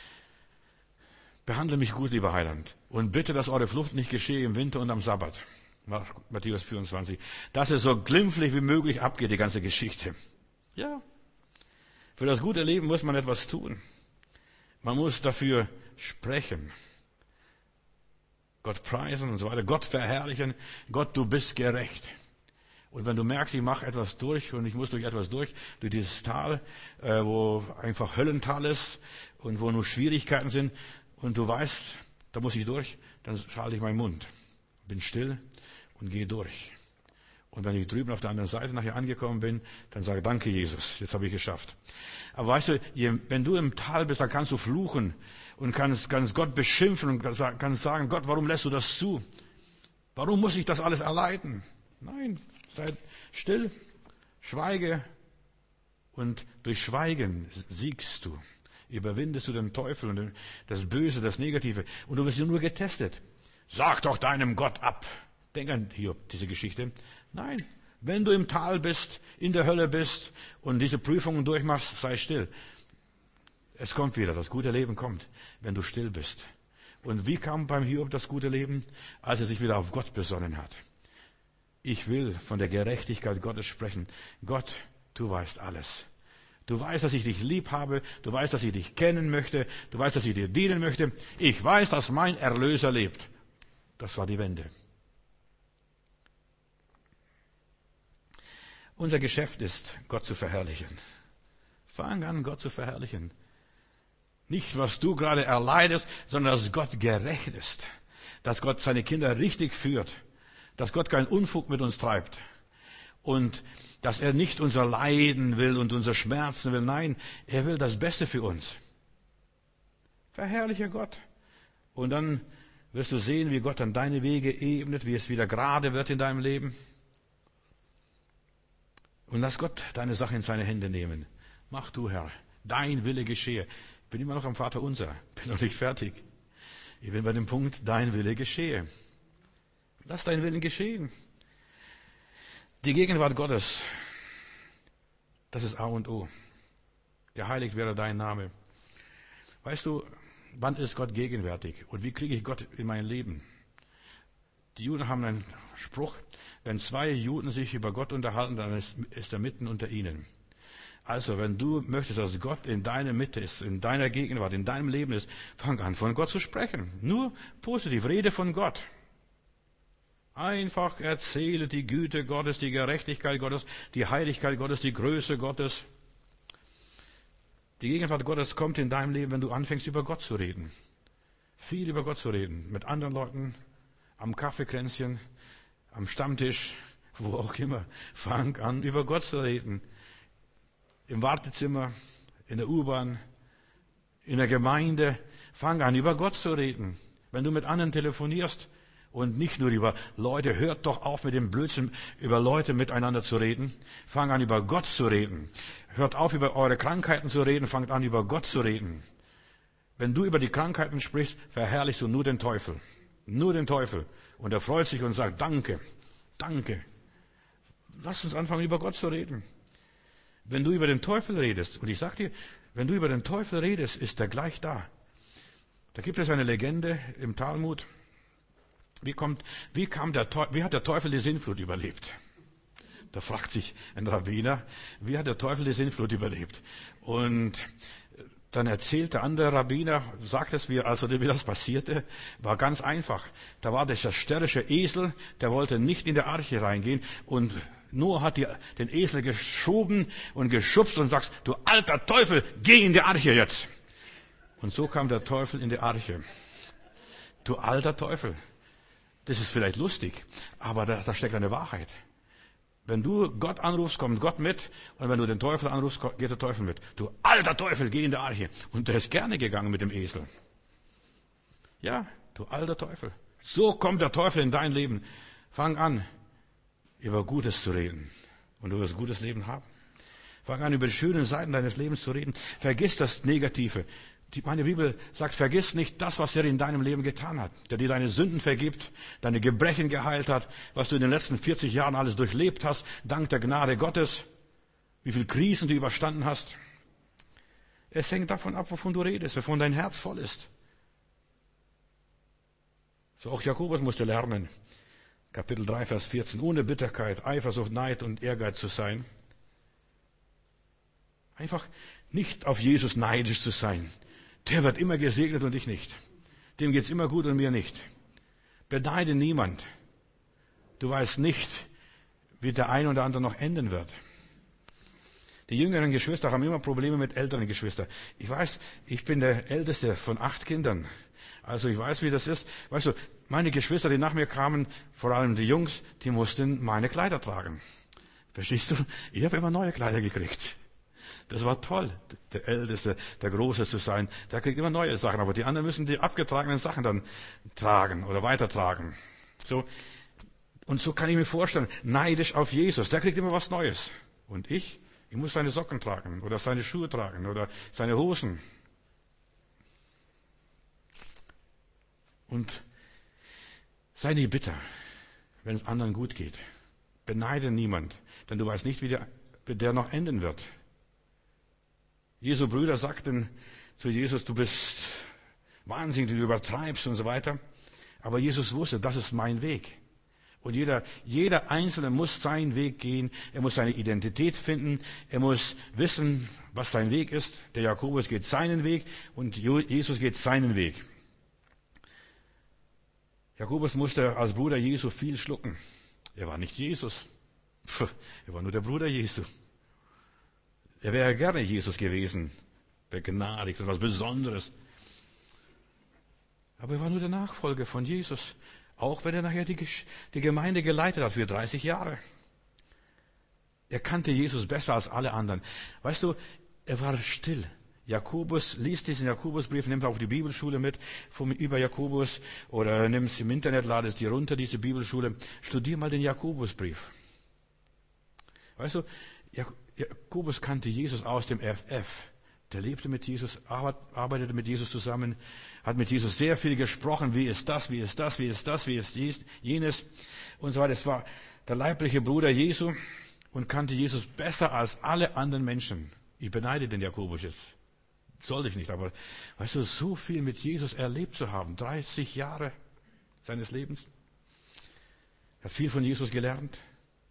behandle mich gut, lieber Heiland. Und bitte, dass eure Flucht nicht geschehe im Winter und am Sabbat. Matthäus 24. Dass es so glimpflich wie möglich abgeht, die ganze Geschichte. Ja. Für das gute Leben muss man etwas tun. Man muss dafür sprechen. Gott preisen und so weiter, Gott verherrlichen. Gott, du bist gerecht. Und wenn du merkst, ich mache etwas durch und ich muss durch etwas durch dieses Tal, wo einfach Höllental ist und wo nur Schwierigkeiten sind und du weißt, da muss ich durch, dann schalte ich meinen Mund, bin still und gehe durch. Und wenn ich drüben auf der anderen Seite nachher angekommen bin, dann sage danke Jesus, jetzt habe ich geschafft. Aber weißt du, wenn du im Tal bist, dann kannst du fluchen und kannst Gott beschimpfen und kannst sagen, Gott, warum lässt du das zu? Warum muss ich das alles erleiden? Nein, sei still, schweige und durch Schweigen siegst du. Überwindest du den Teufel und das Böse, das Negative. Und du wirst nur getestet. Sag doch deinem Gott ab. Denk an Hiob, diese Geschichte. Nein, wenn du im Tal bist, in der Hölle bist und diese Prüfungen durchmachst, sei still. Es kommt wieder, das gute Leben kommt, wenn du still bist. Und wie kam beim Hiob das gute Leben? Als er sich wieder auf Gott besonnen hat. Ich will von der Gerechtigkeit Gottes sprechen. Gott, du weißt alles. Du weißt, dass ich dich lieb habe. Du weißt, dass ich dich kennen möchte. Du weißt, dass ich dir dienen möchte. Ich weiß, dass mein Erlöser lebt. Das war die Wende. Unser Geschäft ist, Gott zu verherrlichen. Fang an, Gott zu verherrlichen. Nicht, was du gerade erleidest, sondern dass Gott gerecht ist. Dass Gott seine Kinder richtig führt. Dass Gott keinen Unfug mit uns treibt. Und dass er nicht unser Leiden will und unser Schmerzen will. Nein, er will das Beste für uns. Verherrliche Gott. Und dann wirst du sehen, wie Gott dann deine Wege ebnet, wie es wieder gerade wird in deinem Leben. Und lass Gott deine Sache in seine Hände nehmen. Mach du, Herr, dein Wille geschehe. Ich bin immer noch am Vater unser, bin noch nicht fertig. Ich bin bei dem Punkt, dein Wille geschehe. Lass dein Willen geschehen. Die Gegenwart Gottes, das ist A und O. Geheiligt werde dein Name. Weißt du, wann ist Gott gegenwärtig? Und wie kriege ich Gott in mein Leben? Die Juden haben einen Spruch, wenn zwei Juden sich über Gott unterhalten, dann ist er mitten unter ihnen. Also, wenn du möchtest, dass Gott in deiner Mitte ist, in deiner Gegenwart, in deinem Leben ist, fang an, von Gott zu sprechen. Nur positiv, rede von Gott. Einfach erzähle die Güte Gottes, die Gerechtigkeit Gottes, die Heiligkeit Gottes, die Größe Gottes. Die Gegenwart Gottes kommt in deinem Leben, wenn du anfängst, über Gott zu reden. Viel über Gott zu reden. Mit anderen Leuten, am Kaffeekränzchen, am Stammtisch, wo auch immer. Fang an, über Gott zu reden. Im Wartezimmer, in der U-Bahn, in der Gemeinde. Fang an, über Gott zu reden. Wenn du mit anderen telefonierst und nicht nur über Leute, hört doch auf mit dem Blödsinn, über Leute miteinander zu reden. Fang an, über Gott zu reden. Hört auf, über eure Krankheiten zu reden. Fangt an, über Gott zu reden. Wenn du über die Krankheiten sprichst, verherrlichst du nur den Teufel. Nur den Teufel. Und er freut sich und sagt, danke, danke. Lass uns anfangen, über Gott zu reden. Wenn du über den Teufel redest, und ich sag dir, wenn du über den Teufel redest, ist er gleich da. Da gibt es eine Legende im Talmud. Wie hat der Teufel die Sintflut überlebt? Da fragt sich ein Rabbiner, wie hat der Teufel die Sintflut überlebt? Und dann erzählt der andere Rabbiner, sagt es, wie das passierte, war ganz einfach. Da war der störrische Esel, der wollte nicht in der Arche reingehen und Noah hat den Esel geschoben und geschubst und sagt, du alter Teufel, geh in die Arche jetzt. Und so kam der Teufel in die Arche. Du alter Teufel. Das ist vielleicht lustig, aber da steckt eine Wahrheit. Wenn du Gott anrufst, kommt Gott mit. Und wenn du den Teufel anrufst, geht der Teufel mit. Du alter Teufel, geh in die Arche. Und der ist gerne gegangen mit dem Esel. Ja, du alter Teufel. So kommt der Teufel in dein Leben. Fang an, über Gutes zu reden. Und du wirst ein gutes Leben haben. Fang an, über die schönen Seiten deines Lebens zu reden. Vergiss das Negative. Meine Bibel sagt, vergiss nicht das, was er in deinem Leben getan hat. Der dir deine Sünden vergibt, deine Gebrechen geheilt hat, was du in den letzten 40 Jahren alles durchlebt hast, dank der Gnade Gottes, wie viele Krisen du überstanden hast. Es hängt davon ab, wovon du redest, wovon dein Herz voll ist. So auch Jakobus musste lernen, Kapitel 3, Vers 14, ohne Bitterkeit, Eifersucht, Neid und Ehrgeiz zu sein. Einfach nicht auf Jesus neidisch zu sein. Der wird immer gesegnet und ich nicht. Dem geht's immer gut und mir nicht. Beneide niemand. Du weißt nicht, wie der eine oder andere noch enden wird. Die jüngeren Geschwister haben immer Probleme mit älteren Geschwistern. Ich weiß, ich bin der älteste von 8 Kindern. Also ich weiß, wie das ist. Weißt du, meine Geschwister, die nach mir kamen, vor allem die Jungs, die mussten meine Kleider tragen. Verstehst du? Ich habe immer neue Kleider gekriegt. Das war toll, der Älteste, der Große zu sein. Der kriegt immer neue Sachen, aber die anderen müssen die abgetragenen Sachen dann tragen oder weitertragen. So. Und so kann ich mir vorstellen, neidisch auf Jesus, der kriegt immer was Neues. Und ich muss seine Socken tragen oder seine Schuhe tragen oder seine Hosen. Und sei nie bitter, wenn es anderen gut geht. Beneide niemand, denn du weißt nicht, wie der noch enden wird. Jesu Brüder sagten zu Jesus, du bist wahnsinnig, du übertreibst und so weiter. Aber Jesus wusste, das ist mein Weg. Und jeder Einzelne muss seinen Weg gehen. Er muss seine Identität finden. Er muss wissen, was sein Weg ist. Der Jakobus geht seinen Weg und Jesus geht seinen Weg. Jakobus musste als Bruder Jesu viel schlucken. Er war nicht Jesus. Er war nur der Bruder Jesu. Er wäre gerne Jesus gewesen, begnadigt und was Besonderes. Aber er war nur der Nachfolger von Jesus, auch wenn er nachher die Gemeinde geleitet hat für 30 Jahre. Er kannte Jesus besser als alle anderen. Weißt du, er war still. Jakobus, liest diesen Jakobusbrief, nimm auch die Bibelschule mit über Jakobus oder nimm es im Internet, lade es dir runter, diese Bibelschule. Studier mal den Jakobusbrief. Weißt du, Jakobus kannte Jesus aus dem FF. Der lebte mit Jesus, arbeitete mit Jesus zusammen, hat mit Jesus sehr viel gesprochen. Wie ist das, wie ist das, wie ist das, wie ist jenes und so weiter. Es war der leibliche Bruder Jesu und kannte Jesus besser als alle anderen Menschen. Ich beneide den Jakobus jetzt. Soll ich nicht, aber weißt du, so viel mit Jesus erlebt zu haben, 30 Jahre seines Lebens. Er hat viel von Jesus gelernt.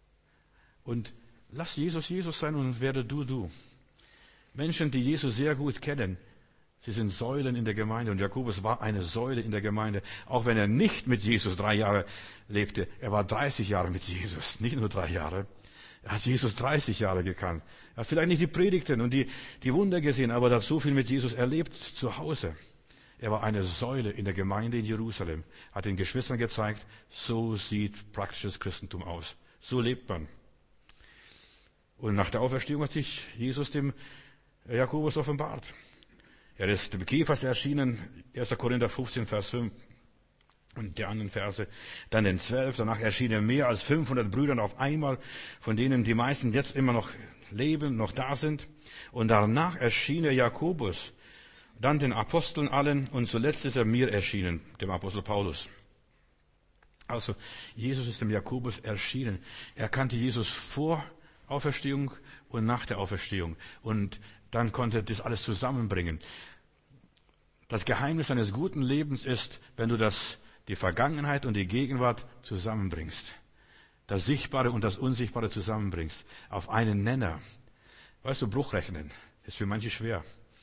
Und lass Jesus Jesus sein und werde du. Menschen, die Jesus sehr gut kennen, sie sind Säulen in der Gemeinde. Und Jakobus war eine Säule in der Gemeinde. Auch wenn er nicht mit Jesus 3 Jahre lebte. Er war 30 Jahre mit Jesus, nicht nur 3 Jahre. Er hat Jesus 30 Jahre gekannt. Er hat vielleicht nicht die Predigten und die Wunder gesehen, aber er hat so viel mit Jesus erlebt zu Hause. Er war eine Säule in der Gemeinde in Jerusalem. Hat den Geschwistern gezeigt, so sieht praktisches Christentum aus. So lebt man. Und nach der Auferstehung hat sich Jesus dem Jakobus offenbart. Er ist dem Kephas erschienen, 1. Korinther 15, Vers 5 und die anderen Verse. Dann den 12, danach erschienen mehr als 500 Brüdern auf einmal, von denen die meisten jetzt immer noch leben, noch da sind. Und danach erschien er Jakobus, dann den Aposteln allen und zuletzt ist er mir erschienen, dem Apostel Paulus. Also, Jesus ist dem Jakobus erschienen. Er kannte Jesus vor Auferstehung und nach der Auferstehung. Und dann konnte er das alles zusammenbringen. Das Geheimnis eines guten Lebens ist, wenn du die Vergangenheit und die Gegenwart zusammenbringst. Das Sichtbare und das Unsichtbare zusammenbringst. Auf einen Nenner. Weißt du, Bruchrechnen ist für manche schwer.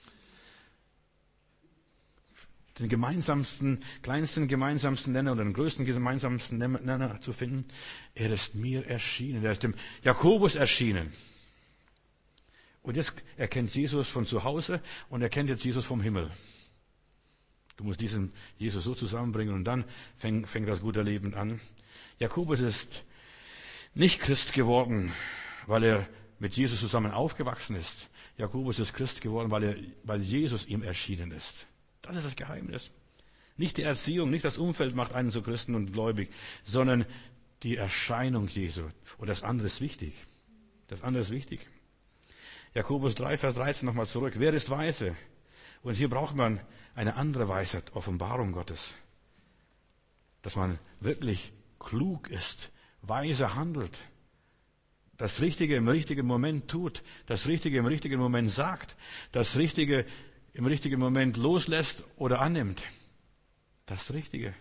Den kleinsten gemeinsamsten Nenner oder den größten gemeinsamsten Nenner zu finden. Er ist mir erschienen. Er ist dem Jakobus erschienen. Und jetzt erkennt Jesus von zu Hause und er kennt jetzt Jesus vom Himmel. Du musst diesen Jesus so zusammenbringen und dann fängt das gute Leben an. Jakobus ist nicht Christ geworden, weil er mit Jesus zusammen aufgewachsen ist. Jakobus ist Christ geworden, weil Jesus ihm erschienen ist. Das ist das Geheimnis. Nicht die Erziehung, nicht das Umfeld macht einen zu Christen und gläubig, sondern die Erscheinung Jesu. Und das andere ist wichtig. Das andere ist wichtig. Jakobus 3, Vers 13 nochmal zurück. Wer ist weise? Und hier braucht man eine andere Weisheit, Offenbarung Gottes. Dass man wirklich klug ist, weise handelt, das Richtige im richtigen Moment tut, das Richtige im richtigen Moment sagt, das Richtige im richtigen Moment loslässt oder annimmt. Das Richtige.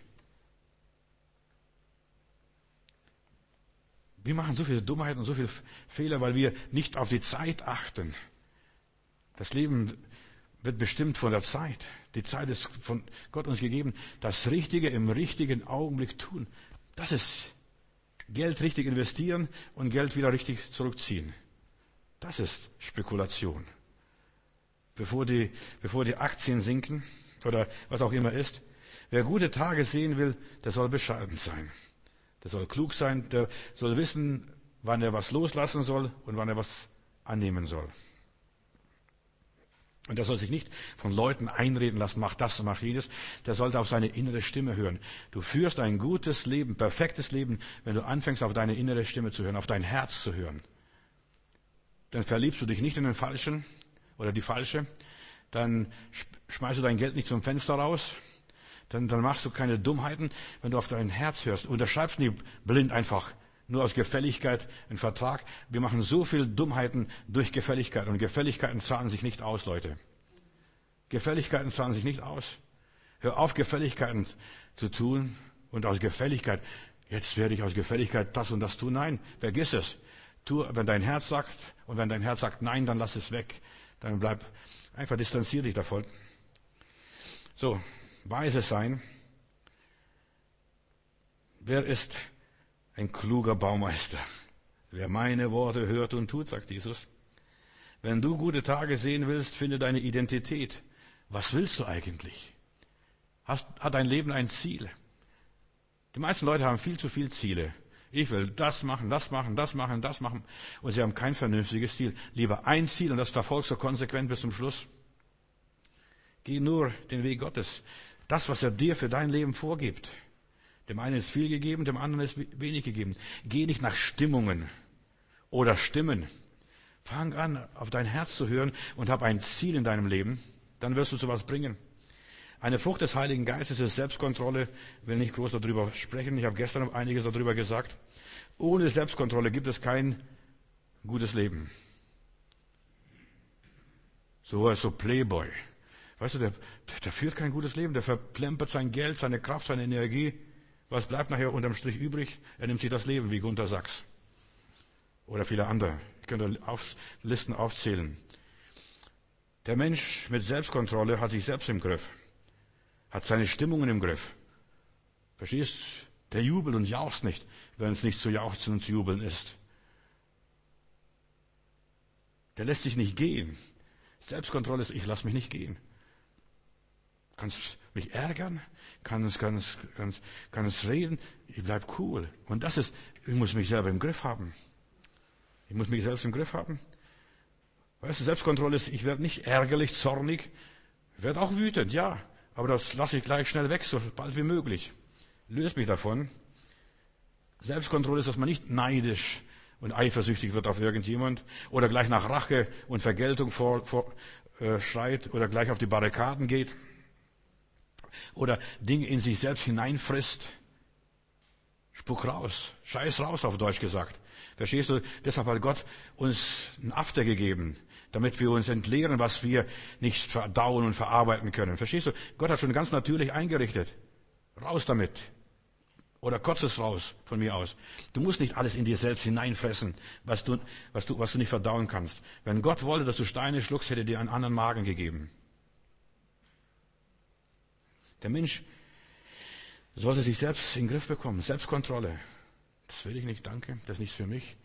Wir machen so viele Dummheiten und so viele Fehler, weil wir nicht auf die Zeit achten. Das Leben wird bestimmt von der Zeit. Die Zeit ist von Gott uns gegeben. Das Richtige im richtigen Augenblick tun. Das ist Geld richtig investieren und Geld wieder richtig zurückziehen. Das ist Spekulation. Bevor die Aktien sinken oder was auch immer ist. Wer gute Tage sehen will, der soll bescheiden sein. Der soll klug sein, der soll wissen, wann er was loslassen soll und wann er was annehmen soll. Und der soll sich nicht von Leuten einreden lassen, mach das und mach jenes. Der sollte auf seine innere Stimme hören. Du führst ein gutes Leben, perfektes Leben, wenn du anfängst, auf deine innere Stimme zu hören, auf dein Herz zu hören. Dann verliebst du dich nicht in den Falschen oder die Falsche. Dann schmeißt du dein Geld nicht zum Fenster raus. Dann machst du keine Dummheiten, wenn du auf dein Herz hörst. Unterschreibst nicht blind einfach, nur aus Gefälligkeit einen Vertrag. Wir machen so viel Dummheiten durch Gefälligkeit. Und Gefälligkeiten zahlen sich nicht aus, Leute. Gefälligkeiten zahlen sich nicht aus. Hör auf, Gefälligkeiten zu tun. Und aus Gefälligkeit, jetzt werde ich aus Gefälligkeit das und das tun. Nein, vergiss es. Tu, wenn dein Herz sagt, und wenn dein Herz sagt nein, dann lass es weg. Dann einfach distanzier dich davon. So, weise sein. Wer ist ein kluger Baumeister? Wer meine Worte hört und tut, sagt Jesus. Wenn du gute Tage sehen willst, finde deine Identität. Was willst du eigentlich? Hat dein Leben ein Ziel? Die meisten Leute haben viel zu viele Ziele. Ich will das machen, das machen, das machen, das machen. Und sie haben kein vernünftiges Ziel. Lieber ein Ziel und das verfolgst du konsequent bis zum Schluss. Geh nur den Weg Gottes. Das, was er dir für dein Leben vorgibt. Dem einen ist viel gegeben, dem anderen ist wenig gegeben. Geh nicht nach Stimmungen oder Stimmen. Fang an, auf dein Herz zu hören und hab ein Ziel in deinem Leben. Dann wirst du zu was bringen. Eine Frucht des Heiligen Geistes ist Selbstkontrolle. Ich will nicht groß darüber sprechen. Ich habe gestern einiges darüber gesagt. Ohne Selbstkontrolle gibt es kein gutes Leben. So Playboy. Weißt du, der führt kein gutes Leben. Der verplempert sein Geld, seine Kraft, seine Energie. Was bleibt nachher unterm Strich übrig? Er nimmt sich das Leben, wie Gunter Sachs. Oder viele andere. Ich könnte Listen aufzählen. Der Mensch mit Selbstkontrolle hat sich selbst im Griff. Hat seine Stimmungen im Griff. Verstehst? Der jubelt und jauchzt nicht, wenn es nicht zu jauchzen und zu jubeln ist. Der lässt sich nicht gehen. Selbstkontrolle ist, ich lasse mich nicht gehen. Kannst mich ärgern, kann es reden, ich bleib cool. Und das ist, ich muss mich selber im Griff haben. Ich muss mich selbst im Griff haben. Weißt du, Selbstkontrolle ist, ich werde nicht ärgerlich, zornig, ich werde auch wütend, ja. Aber das lasse ich gleich schnell weg, so bald wie möglich. Löse mich davon. Selbstkontrolle ist, dass man nicht neidisch und eifersüchtig wird auf irgendjemand oder gleich nach Rache und Vergeltung schreit oder gleich auf die Barrikaden geht oder Dinge in sich selbst hineinfrisst. Spuck raus, scheiß raus auf Deutsch gesagt. Verstehst du? Deshalb hat Gott uns einen After gegeben, damit wir uns entleeren, was wir nicht verdauen und verarbeiten können. Verstehst du? Gott hat schon ganz natürlich eingerichtet. Raus damit. Oder kotz es raus von mir aus. Du musst nicht alles in dir selbst hineinfressen, was du nicht verdauen kannst. Wenn Gott wollte, dass du Steine schluckst, hätte er dir einen anderen Magen gegeben. Der Mensch sollte sich selbst in den Griff bekommen. Selbstkontrolle. Das will ich nicht, danke. Das ist nichts für mich.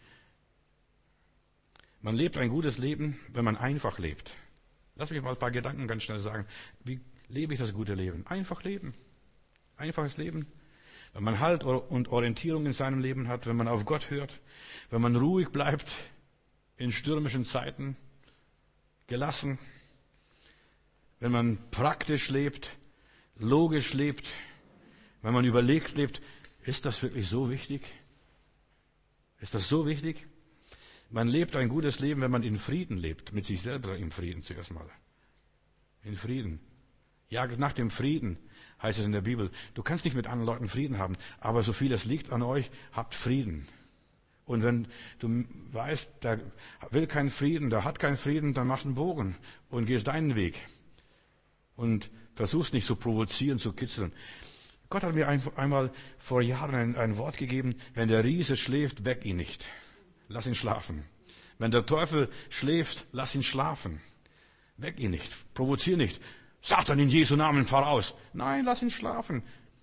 Man lebt ein gutes Leben, wenn man einfach lebt. Lass mich mal ein paar Gedanken ganz schnell sagen. Wie lebe ich das gute Leben? Einfach leben. Einfaches Leben. Wenn man Halt und Orientierung in seinem Leben hat, wenn man auf Gott hört, wenn man ruhig bleibt in stürmischen Zeiten, gelassen, wenn man praktisch lebt, logisch lebt, wenn man überlegt lebt, ist das wirklich so wichtig? Ist das so wichtig? Man lebt ein gutes Leben, wenn man in Frieden lebt, mit sich selber im Frieden zuerst mal. In Frieden. Ja, nach dem Frieden heißt es in der Bibel, du kannst nicht mit anderen Leuten Frieden haben, aber so viel es liegt an euch, habt Frieden. Und wenn du weißt, der will keinen Frieden, der hat keinen Frieden, dann machst du einen Bogen und gehst deinen Weg. Und versuchst nicht zu provozieren, zu kitzeln. Gott hat mir einmal vor Jahren ein Wort gegeben, wenn der Riese schläft, weck ihn nicht. Lass ihn schlafen. Wenn der Teufel schläft, lass ihn schlafen. Weck ihn nicht, provozier nicht. Satan, in Jesu Namen, fahr aus. Nein, lass ihn schlafen.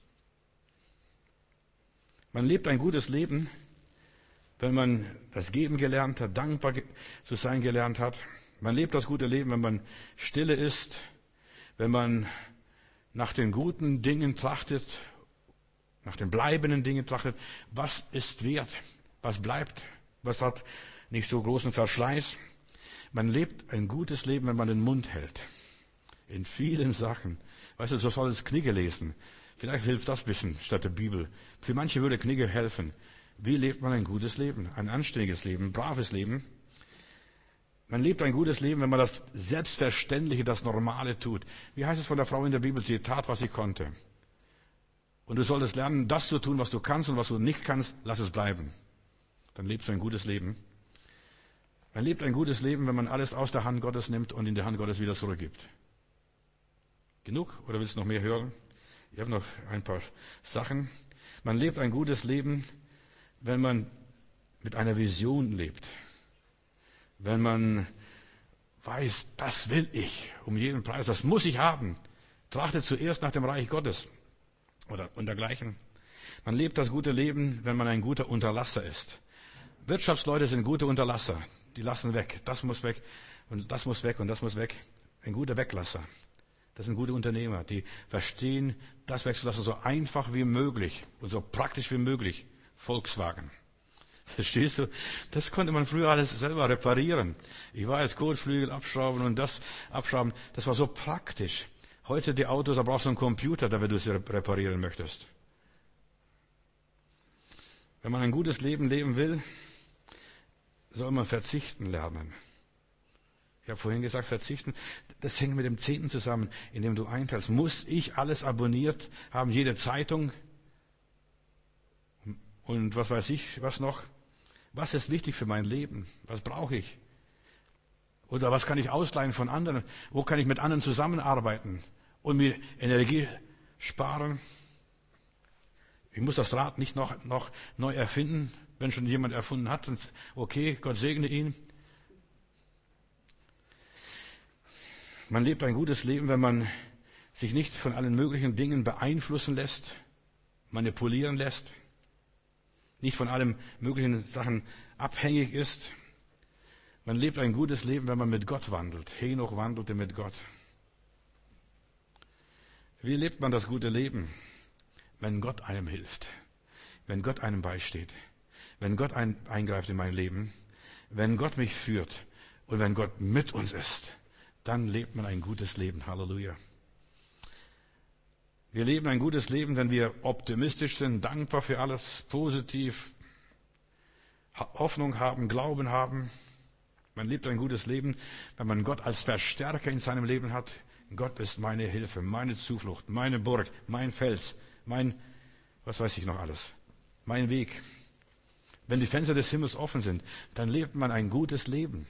Man lebt ein gutes Leben, wenn man das Geben gelernt hat, dankbar zu sein gelernt hat. Man lebt das gute Leben, wenn man stille ist, wenn man nach den guten Dingen trachtet, nach den bleibenden Dingen trachtet. Was ist wert? Was bleibt? Was hat nicht so großen Verschleiß? Man lebt ein gutes Leben, wenn man den Mund hält. In vielen Sachen. Weißt du, so soll es Knigge lesen. Vielleicht hilft das ein bisschen statt der Bibel. Für manche würde Knigge helfen. Wie lebt man ein gutes Leben? Ein anständiges Leben, ein braves Leben? Man lebt ein gutes Leben, wenn man das Selbstverständliche, das Normale tut. Wie heißt es von der Frau in der Bibel? Sie tat, was sie konnte. Und du solltest lernen, das zu tun, was du kannst, und was du nicht kannst, lass es bleiben. Dann lebst du ein gutes Leben. Man lebt ein gutes Leben, wenn man alles aus der Hand Gottes nimmt und in die Hand Gottes wieder zurückgibt. Genug? Oder willst du noch mehr hören? Ich habe noch ein paar Sachen. Man lebt ein gutes Leben, wenn man mit einer Vision lebt. Wenn man weiß, das will ich um jeden Preis, das muss ich haben. Trachtet zuerst nach dem Reich Gottes und dergleichen. Man lebt das gute Leben, wenn man ein guter Unterlasser ist. Wirtschaftsleute sind gute Unterlasser. Die lassen weg. Das muss weg und das muss weg und das muss weg. Ein guter Weglasser. Das sind gute Unternehmer, die verstehen, das wegzulassen so einfach wie möglich und so praktisch wie möglich. Volkswagen. Verstehst du? Das konnte man früher alles selber reparieren. Ich war jetzt Kotflügel abschrauben und das abschrauben. Das war so praktisch. Heute die Autos, da brauchst du einen Computer, wenn du sie reparieren möchtest. Wenn man ein gutes Leben leben will, soll man verzichten lernen. Ich habe vorhin gesagt, verzichten, das hängt mit dem Zehnten zusammen, in dem du einteilst. Muss ich alles abonniert haben, jede Zeitung und was weiß ich, was noch? Was ist wichtig für mein Leben? Was brauche ich? Oder was kann ich ausleihen von anderen? Wo kann ich mit anderen zusammenarbeiten und mir Energie sparen? Ich muss das Rad nicht noch neu erfinden, wenn schon jemand erfunden hat. Okay, Gott segne ihn. Man lebt ein gutes Leben, wenn man sich nicht von allen möglichen Dingen beeinflussen lässt, manipulieren lässt, nicht von allen möglichen Sachen abhängig ist. Man lebt ein gutes Leben, wenn man mit Gott wandelt. Henoch wandelte mit Gott. Wie lebt man das gute Leben? Wenn Gott einem hilft, wenn Gott einem beisteht, wenn Gott eingreift in mein Leben, wenn Gott mich führt und wenn Gott mit uns ist, dann lebt man ein gutes Leben. Halleluja. Wir leben ein gutes Leben, wenn wir optimistisch sind, dankbar für alles, positiv, Hoffnung haben, Glauben haben. Man lebt ein gutes Leben, wenn man Gott als Verstärker in seinem Leben hat. Gott ist meine Hilfe, meine Zuflucht, meine Burg, mein Fels, was weiß ich noch alles, mein Weg. Wenn die Fenster des Himmels offen sind, dann lebt man ein gutes Leben.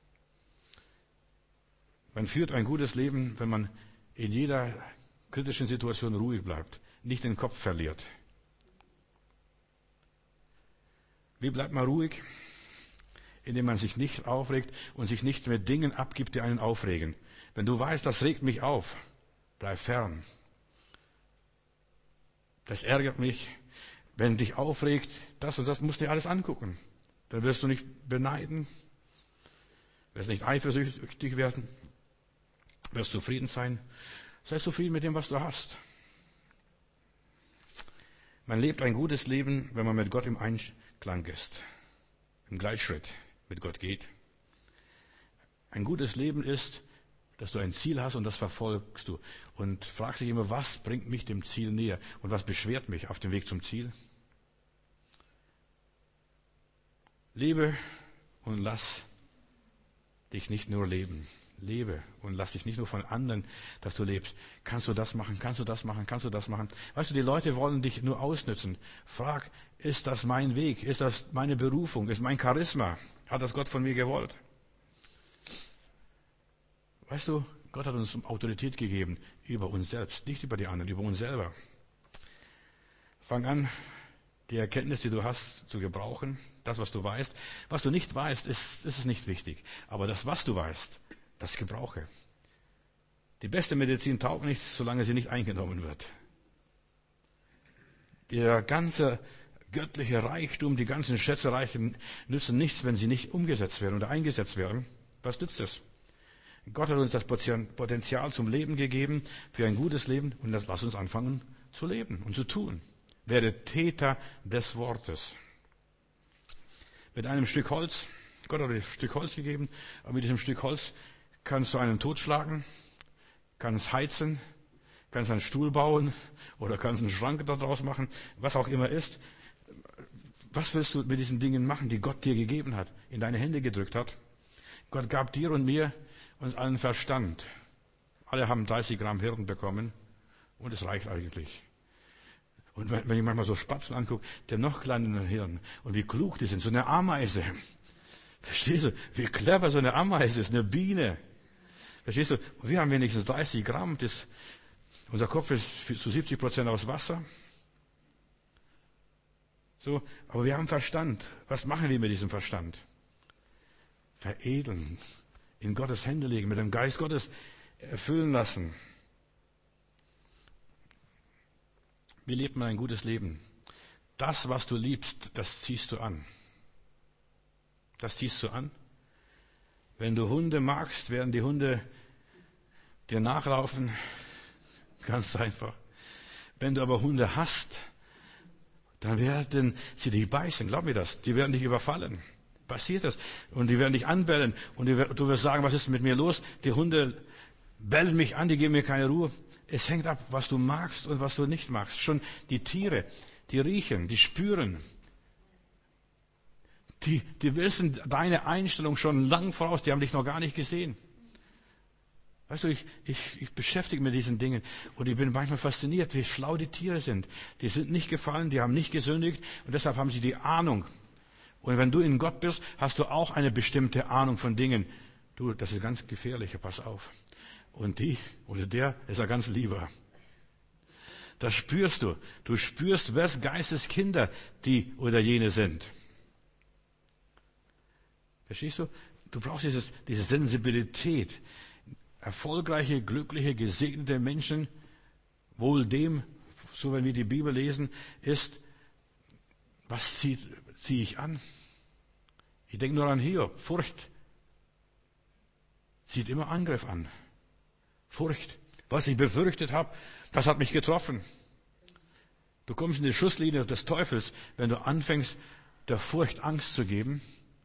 Man führt ein gutes Leben, wenn man in jeder kritischen Situation ruhig bleibt, nicht den Kopf verliert. Wie bleibt man ruhig? Indem man sich nicht aufregt und sich nicht mit Dingen abgibt, die einen aufregen. Wenn du weißt, das regt mich auf, bleib fern. Das ärgert mich. Wenn dich aufregt, das und das, musst du dir alles angucken. Dann wirst du nicht beneiden, wirst nicht eifersüchtig werden, wirst zufrieden sein. Sei zufrieden mit dem, was du hast. Man lebt ein gutes Leben, wenn man mit Gott im Einklang ist, im Gleichschritt mit Gott geht. Ein gutes Leben ist, dass du ein Ziel hast und das verfolgst du. Und fragst dich immer, was bringt mich dem Ziel näher und was beschwert mich auf dem Weg zum Ziel? Lebe und lass dich nicht nur leben. Lebe und lass dich nicht nur von anderen, dass du lebst. Kannst du das machen? Kannst du das machen? Kannst du das machen? Weißt du, die Leute wollen dich nur ausnützen. Frag, ist das mein Weg? Ist das meine Berufung? Ist mein Charisma? Hat das Gott von mir gewollt? Weißt du, Gott hat uns Autorität gegeben über uns selbst, nicht über die anderen, über uns selber. Fang an, die Erkenntnis, die du hast, zu gebrauchen. Das, was du weißt. Was du nicht weißt, ist es nicht wichtig. Aber das, was du weißt, das gebrauche. Die beste Medizin taugt nichts, solange sie nicht eingenommen wird. Der ganze göttliche Reichtum, die ganzen Schätzereichen nützen nichts, wenn sie nicht umgesetzt werden oder eingesetzt werden. Was nützt es? Gott hat uns das Potenzial zum Leben gegeben, für ein gutes Leben, und das lass uns anfangen zu leben und zu tun. Werde Täter des Wortes. Mit einem Stück Holz, Gott hat dir ein Stück Holz gegeben, aber mit diesem Stück Holz kannst du einen totschlagen, kannst heizen, kannst einen Stuhl bauen oder kannst einen Schrank daraus machen, was auch immer ist. Was willst du mit diesen Dingen machen, die Gott dir gegeben hat, in deine Hände gedrückt hat? Gott gab dir und mir uns allen Verstand. Alle haben 30 Gramm Hirn bekommen und es reicht eigentlich. Und wenn ich manchmal so Spatzen angucke, der noch kleinere Hirn und wie klug die sind, so eine Ameise. Verstehst du, wie clever so eine Ameise ist, eine Biene. Verstehst du, wir haben wenigstens 30 Gramm, unser Kopf ist zu 70% aus Wasser. So, aber wir haben Verstand. Was machen wir mit diesem Verstand? Veredeln, in Gottes Hände legen, mit dem Geist Gottes erfüllen lassen. Wie lebt man ein gutes Leben? Das, was du liebst, das ziehst du an. Das ziehst du an. Wenn du Hunde magst, werden die Hunde dir nachlaufen. Ganz einfach. Wenn du aber Hunde hast, dann werden sie dich beißen. Glaub mir das. Die werden dich überfallen. Passiert das. Und die werden dich anbellen. Und du wirst sagen, was ist mit mir los? Die Hunde bellen mich an, die geben mir keine Ruhe. Es hängt ab, was du magst und was du nicht magst. Schon die Tiere, die riechen, die spüren. Die wissen deine Einstellung schon lang voraus. Die haben dich noch gar nicht gesehen. Weißt du, ich beschäftige mich mit diesen Dingen und ich bin manchmal fasziniert, wie schlau die Tiere sind. Die sind nicht gefallen, die haben nicht gesündigt und deshalb haben sie die Ahnung. Und wenn du in Gott bist, hast du auch eine bestimmte Ahnung von Dingen. Du, das ist ganz gefährlich, pass auf. Und die oder der ist ein ganz lieber. Das spürst du. Du spürst, wes Geistes Kinder die oder jene sind. Verstehst du? Du brauchst diese Sensibilität. Erfolgreiche, glückliche, gesegnete Menschen, wohl dem, so wenn wir die Bibel lesen, ist, was ziehe ich an? Ich denke nur an Hiob. Furcht zieht immer Angriff an. Furcht. Was ich befürchtet habe, das hat mich getroffen. Du kommst in die Schusslinie des Teufels, wenn du anfängst, der Furcht Angst zu geben.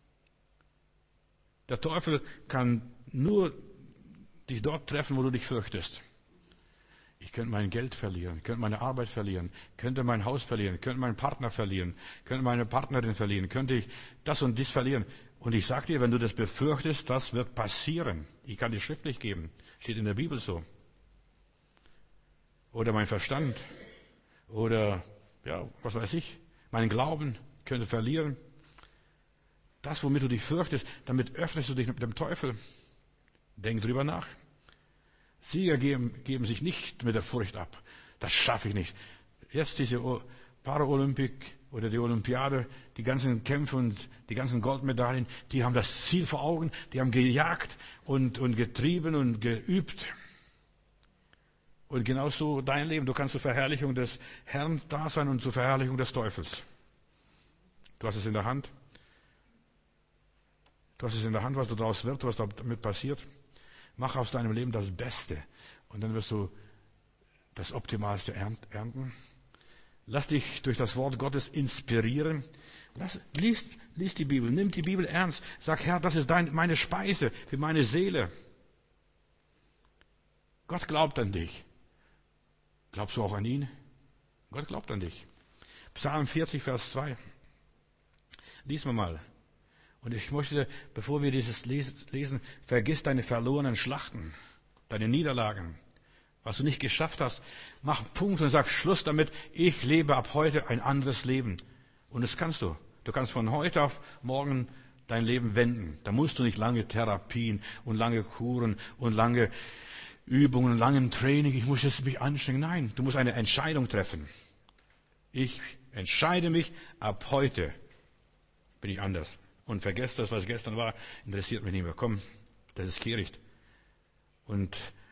Der Teufel kann nur dich dort treffen, wo du dich fürchtest. Ich könnte mein Geld verlieren, könnte meine Arbeit verlieren, könnte mein Haus verlieren, könnte meinen Partner verlieren, könnte meine Partnerin verlieren, könnte ich das und dies verlieren. Und ich sage dir, wenn du das befürchtest, das wird passieren. Ich kann dir schriftlich geben, steht in der Bibel so. Oder mein Verstand, oder ja, was weiß ich, mein Glauben könnte verlieren. Das, womit du dich fürchtest, damit öffnest du dich mit dem Teufel. Denk drüber nach. Sieger geben sich nicht mit der Furcht ab. Das schaffe ich nicht. Jetzt diese Paralympik oder die Olympiade, die ganzen Kämpfe und die ganzen Goldmedaillen, die haben das Ziel vor Augen, die haben gejagt und getrieben und geübt. Und genauso dein Leben. Du kannst zur Verherrlichung des Herrn da sein und zur Verherrlichung des Teufels. Du hast es in der Hand. Du hast es in der Hand, was daraus wird, was damit passiert. Mach aus deinem Leben das Beste und dann wirst du das Optimalste ernten. Lass dich durch das Wort Gottes inspirieren. Lies die Bibel, nimm die Bibel ernst. Sag, Herr, das ist meine Speise für meine Seele. Gott glaubt an dich. Glaubst du auch an ihn? Gott glaubt an dich. Psalm 40, Vers 2. Lies mal. Und ich möchte, bevor wir dieses lesen, vergiss deine verlorenen Schlachten, deine Niederlagen, was du nicht geschafft hast. Mach einen Punkt und sag Schluss damit. Ich lebe ab heute ein anderes Leben. Und das kannst du. Du kannst von heute auf morgen dein Leben wenden. Da musst du nicht lange Therapien und lange Kuren und lange Übungen, langen Training. Ich muss jetzt mich anstrengen. Nein, du musst eine Entscheidung treffen. Ich entscheide mich, ab heute bin ich anders. Und vergesst das, was gestern war, interessiert mich nicht mehr. Komm, das ist Kehricht. Und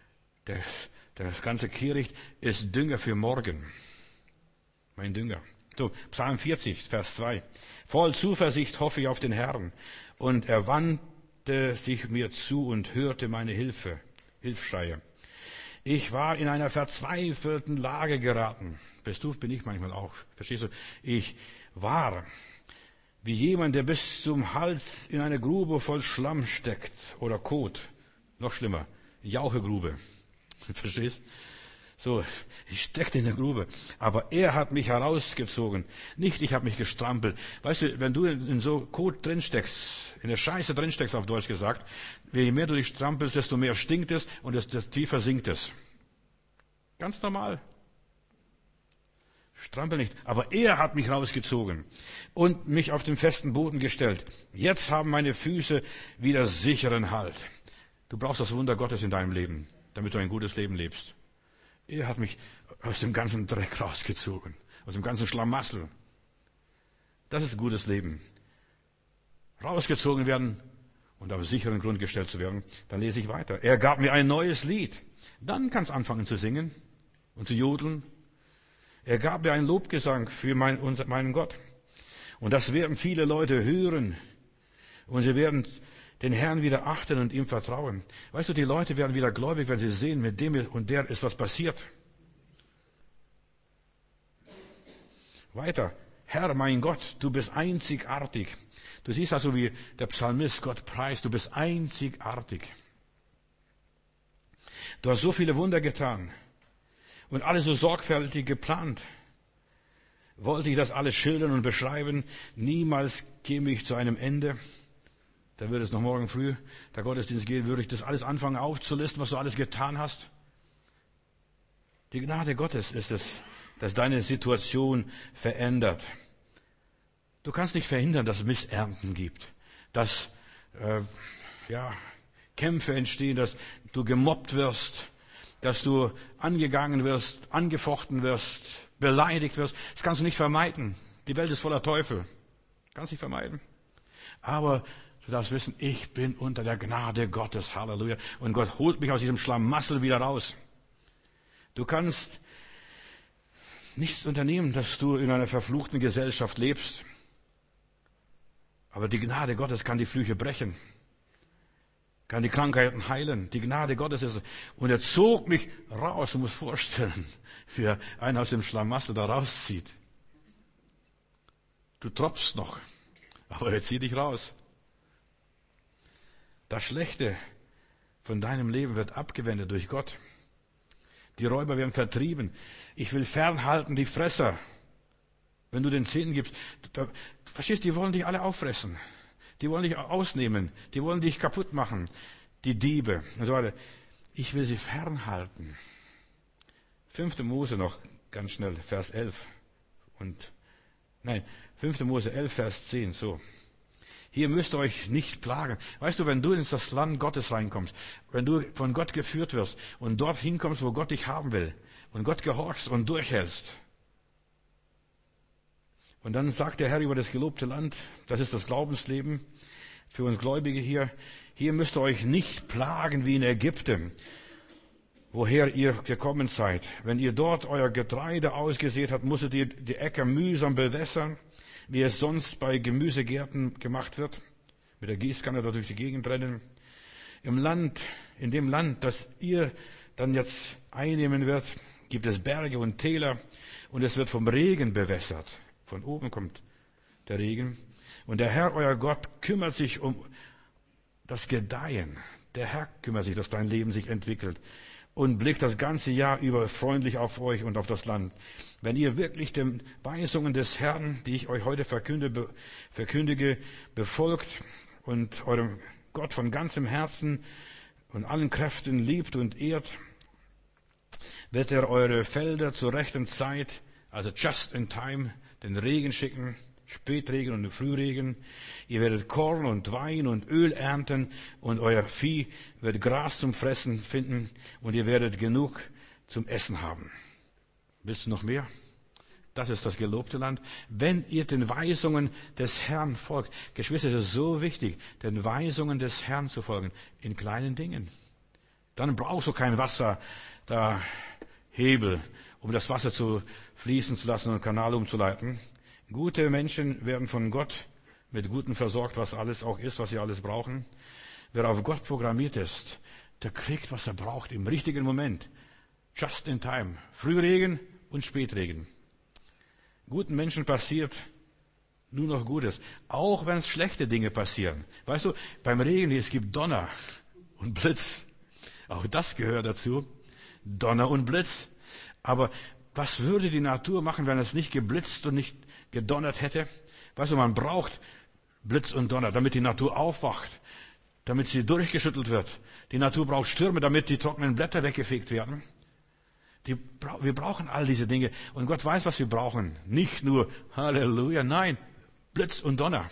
Das ganze Kehricht ist Dünger für morgen. Mein Dünger. So, Psalm 40, Vers 2. Voll Zuversicht hoffe ich auf den Herrn. Und er wandte sich mir zu und hörte meine Hilfsschreie. Ich war in einer verzweifelten Lage geraten. Bin ich manchmal auch. Verstehst du? Ich war wie jemand, der bis zum Hals in eine Grube voll Schlamm steckt oder Kot. Noch schlimmer, Jauchegrube. Verstehst? So, ich steckte in der Grube, aber er hat mich herausgezogen. Nicht ich habe mich gestrampelt. Weißt du, wenn du in so Kot drinsteckst, in der Scheiße drinsteckst, auf Deutsch gesagt, je mehr du dich strampelst, desto mehr stinkt es und desto tiefer sinkt es. Ganz normal. Strampel nicht. Aber er hat mich rausgezogen und mich auf den festen Boden gestellt. Jetzt haben meine Füße wieder sicheren Halt. Du brauchst das Wunder Gottes in deinem Leben, damit du ein gutes Leben lebst. Er hat mich aus dem ganzen Dreck rausgezogen, aus dem ganzen Schlamassel. Das ist ein gutes Leben. Rausgezogen werden und auf sicheren Grund gestellt zu werden. Dann lese ich weiter. Er gab mir ein neues Lied. Dann kannst du anfangen zu singen und zu jodeln. Er gab mir einen Lobgesang für meinen Gott. Und das werden viele Leute hören. Und sie werden den Herrn wieder achten und ihm vertrauen. Weißt du, die Leute werden wieder gläubig, wenn sie sehen, mit dem und der ist was passiert. Weiter. Herr, mein Gott, du bist einzigartig. Du siehst also, wie der Psalmist Gott preist, du bist einzigartig. Du hast so viele Wunder getan und alles so sorgfältig geplant. Wollte ich das alles schildern und beschreiben, niemals käme ich zu einem Ende. Da würde es noch morgen früh der Gottesdienst gehen, würde ich das alles anfangen aufzulisten, was du alles getan hast. Die Gnade Gottes ist es, dass deine Situation verändert. Du kannst nicht verhindern, dass es Missernten gibt, dass Kämpfe entstehen, dass du gemobbt wirst, dass du angegangen wirst, angefochten wirst, beleidigt wirst. Das kannst du nicht vermeiden. Die Welt ist voller Teufel. Kannst nicht vermeiden. Aber du darfst wissen, ich bin unter der Gnade Gottes. Halleluja. Und Gott holt mich aus diesem Schlamassel wieder raus. Du kannst nichts unternehmen, dass du in einer verfluchten Gesellschaft lebst. Aber die Gnade Gottes kann die Flüche brechen. Kann die Krankheiten heilen. Die Gnade Gottes ist. Und er zog mich raus. Du musst vorstellen, wie einer aus dem Schlamassel da rauszieht. Du tropfst noch, aber er zieht dich raus. Das Schlechte von deinem Leben wird abgewendet durch Gott. Die Räuber werden vertrieben. Ich will fernhalten die Fresser. Wenn du den Zehnten gibst, du verstehst, die wollen dich alle auffressen. Die wollen dich ausnehmen. Die wollen dich kaputt machen. Die Diebe und so weiter. Ich will sie fernhalten. 5. Mose noch ganz schnell, Vers 11. 5. Mose 11, Vers 10, so. Hier müsst ihr euch nicht plagen. Weißt du, wenn du in das Land Gottes reinkommst, wenn du von Gott geführt wirst und dorthin kommst, wo Gott dich haben will und Gott gehorchst und durchhältst. Und dann sagt der Herr über das gelobte Land, das ist das Glaubensleben für uns Gläubige hier, hier müsst ihr euch nicht plagen wie in Ägypten, woher ihr gekommen seid. Wenn ihr dort euer Getreide ausgesät habt, musstet ihr die Äcker mühsam bewässern, wie es sonst bei Gemüsegärten gemacht wird, mit der Gießkanne da durch die Gegend rennen. In dem Land, das ihr dann jetzt einnehmen wird, gibt es Berge und Täler und es wird vom Regen bewässert. Von oben kommt der Regen. Und der Herr, euer Gott, kümmert sich um das Gedeihen. Der Herr kümmert sich, dass dein Leben sich entwickelt und blickt das ganze Jahr über freundlich auf euch und auf das Land. Wenn ihr wirklich den Weisungen des Herrn, die ich euch heute verkündige, befolgt und eurem Gott von ganzem Herzen und allen Kräften liebt und ehrt, wird er eure Felder zur rechten Zeit, also just in time, den Regen schicken, Spätregen und Frühregen. Ihr werdet Korn und Wein und Öl ernten und euer Vieh wird Gras zum Fressen finden und ihr werdet genug zum Essen haben. Willst du noch mehr? Das ist das gelobte Land. Wenn ihr den Weisungen des Herrn folgt. Geschwister, es ist so wichtig, den Weisungen des Herrn zu folgen. In kleinen Dingen. Dann brauchst du kein Wasser, da Hebel, um das Wasser zu fließen zu lassen und einen Kanal umzuleiten. Gute Menschen werden von Gott mit Gutem versorgt, was alles auch ist, was sie alles brauchen. Wer auf Gott programmiert ist, der kriegt, was er braucht im richtigen Moment. Just in time. Frühregen und Spätregen. Guten Menschen passiert nur noch Gutes. Auch wenn es schlechte Dinge passieren. Weißt du, beim Regen, es gibt Donner und Blitz. Auch das gehört dazu. Donner und Blitz. Aber was würde die Natur machen, wenn es nicht geblitzt und nicht gedonnert hätte? Weißt du, man braucht Blitz und Donner, damit die Natur aufwacht, damit sie durchgeschüttelt wird. Die Natur braucht Stürme, damit die trockenen Blätter weggefegt werden. Wir brauchen all diese Dinge. Und Gott weiß, was wir brauchen. Nicht nur Halleluja, nein, Blitz und Donner.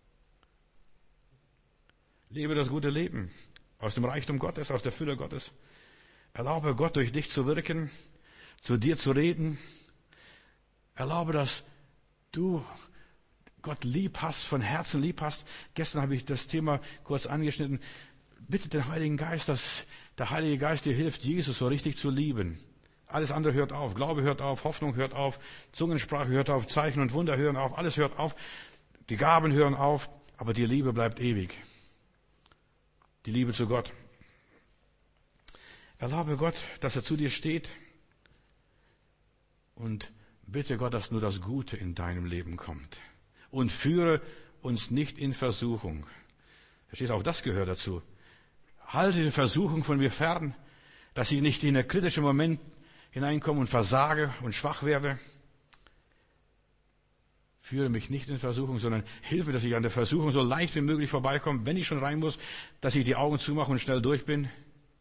Lebe das gute Leben. Aus dem Reichtum Gottes, aus der Fülle Gottes. Erlaube Gott, durch dich zu wirken, zu dir zu reden. Erlaube, dass du Gott lieb hast, von Herzen lieb hast. Gestern habe ich das Thema kurz angeschnitten. Bitte den Heiligen Geist, dass der Heilige Geist dir hilft, Jesus so richtig zu lieben. Alles andere hört auf. Glaube hört auf, Hoffnung hört auf, Zungensprache hört auf, Zeichen und Wunder hören auf, alles hört auf. Die Gaben hören auf, aber die Liebe bleibt ewig. Die Liebe zu Gott. Erlaube Gott, dass er zu dir steht und bitte Gott, dass nur das Gute in deinem Leben kommt. Und führe uns nicht in Versuchung. Verstehst du, auch das gehört dazu. Halte die Versuchung von mir fern, dass ich nicht in einen kritischen Moment hineinkomme und versage und schwach werde. Führe mich nicht in Versuchung, sondern hilf mir, dass ich an der Versuchung so leicht wie möglich vorbeikomme, wenn ich schon rein muss, dass ich die Augen zumache und schnell durch bin.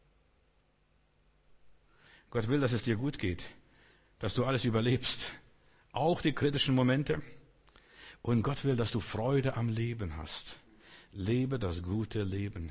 Gott will, dass es dir gut geht, dass du alles überlebst, auch die kritischen Momente. Und Gott will, dass du Freude am Leben hast. Lebe das gute Leben.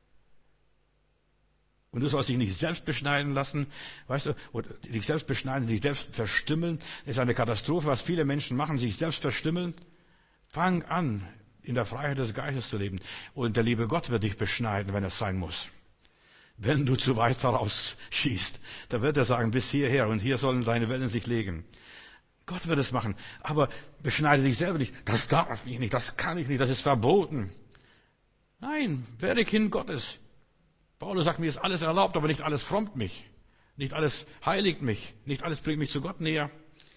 Und du sollst dich nicht selbst beschneiden lassen, weißt du, oder dich selbst beschneiden, dich selbst verstümmeln. Das ist eine Katastrophe, was viele Menschen machen, sich selbst verstümmeln. Fang an, in der Freiheit des Geistes zu leben. Und der liebe Gott wird dich beschneiden, wenn es sein muss. Wenn du zu weit vorausschießt, da wird er sagen, bis hierher und hier sollen deine Wellen sich legen. Gott wird es machen, aber beschneide dich selber nicht. Das darf ich nicht, das kann ich nicht, das ist verboten. Nein, werde Kind Gottes. Paulus sagt, mir ist alles erlaubt, aber nicht alles frommt mich. Nicht alles heiligt mich. Nicht alles bringt mich zu Gott näher.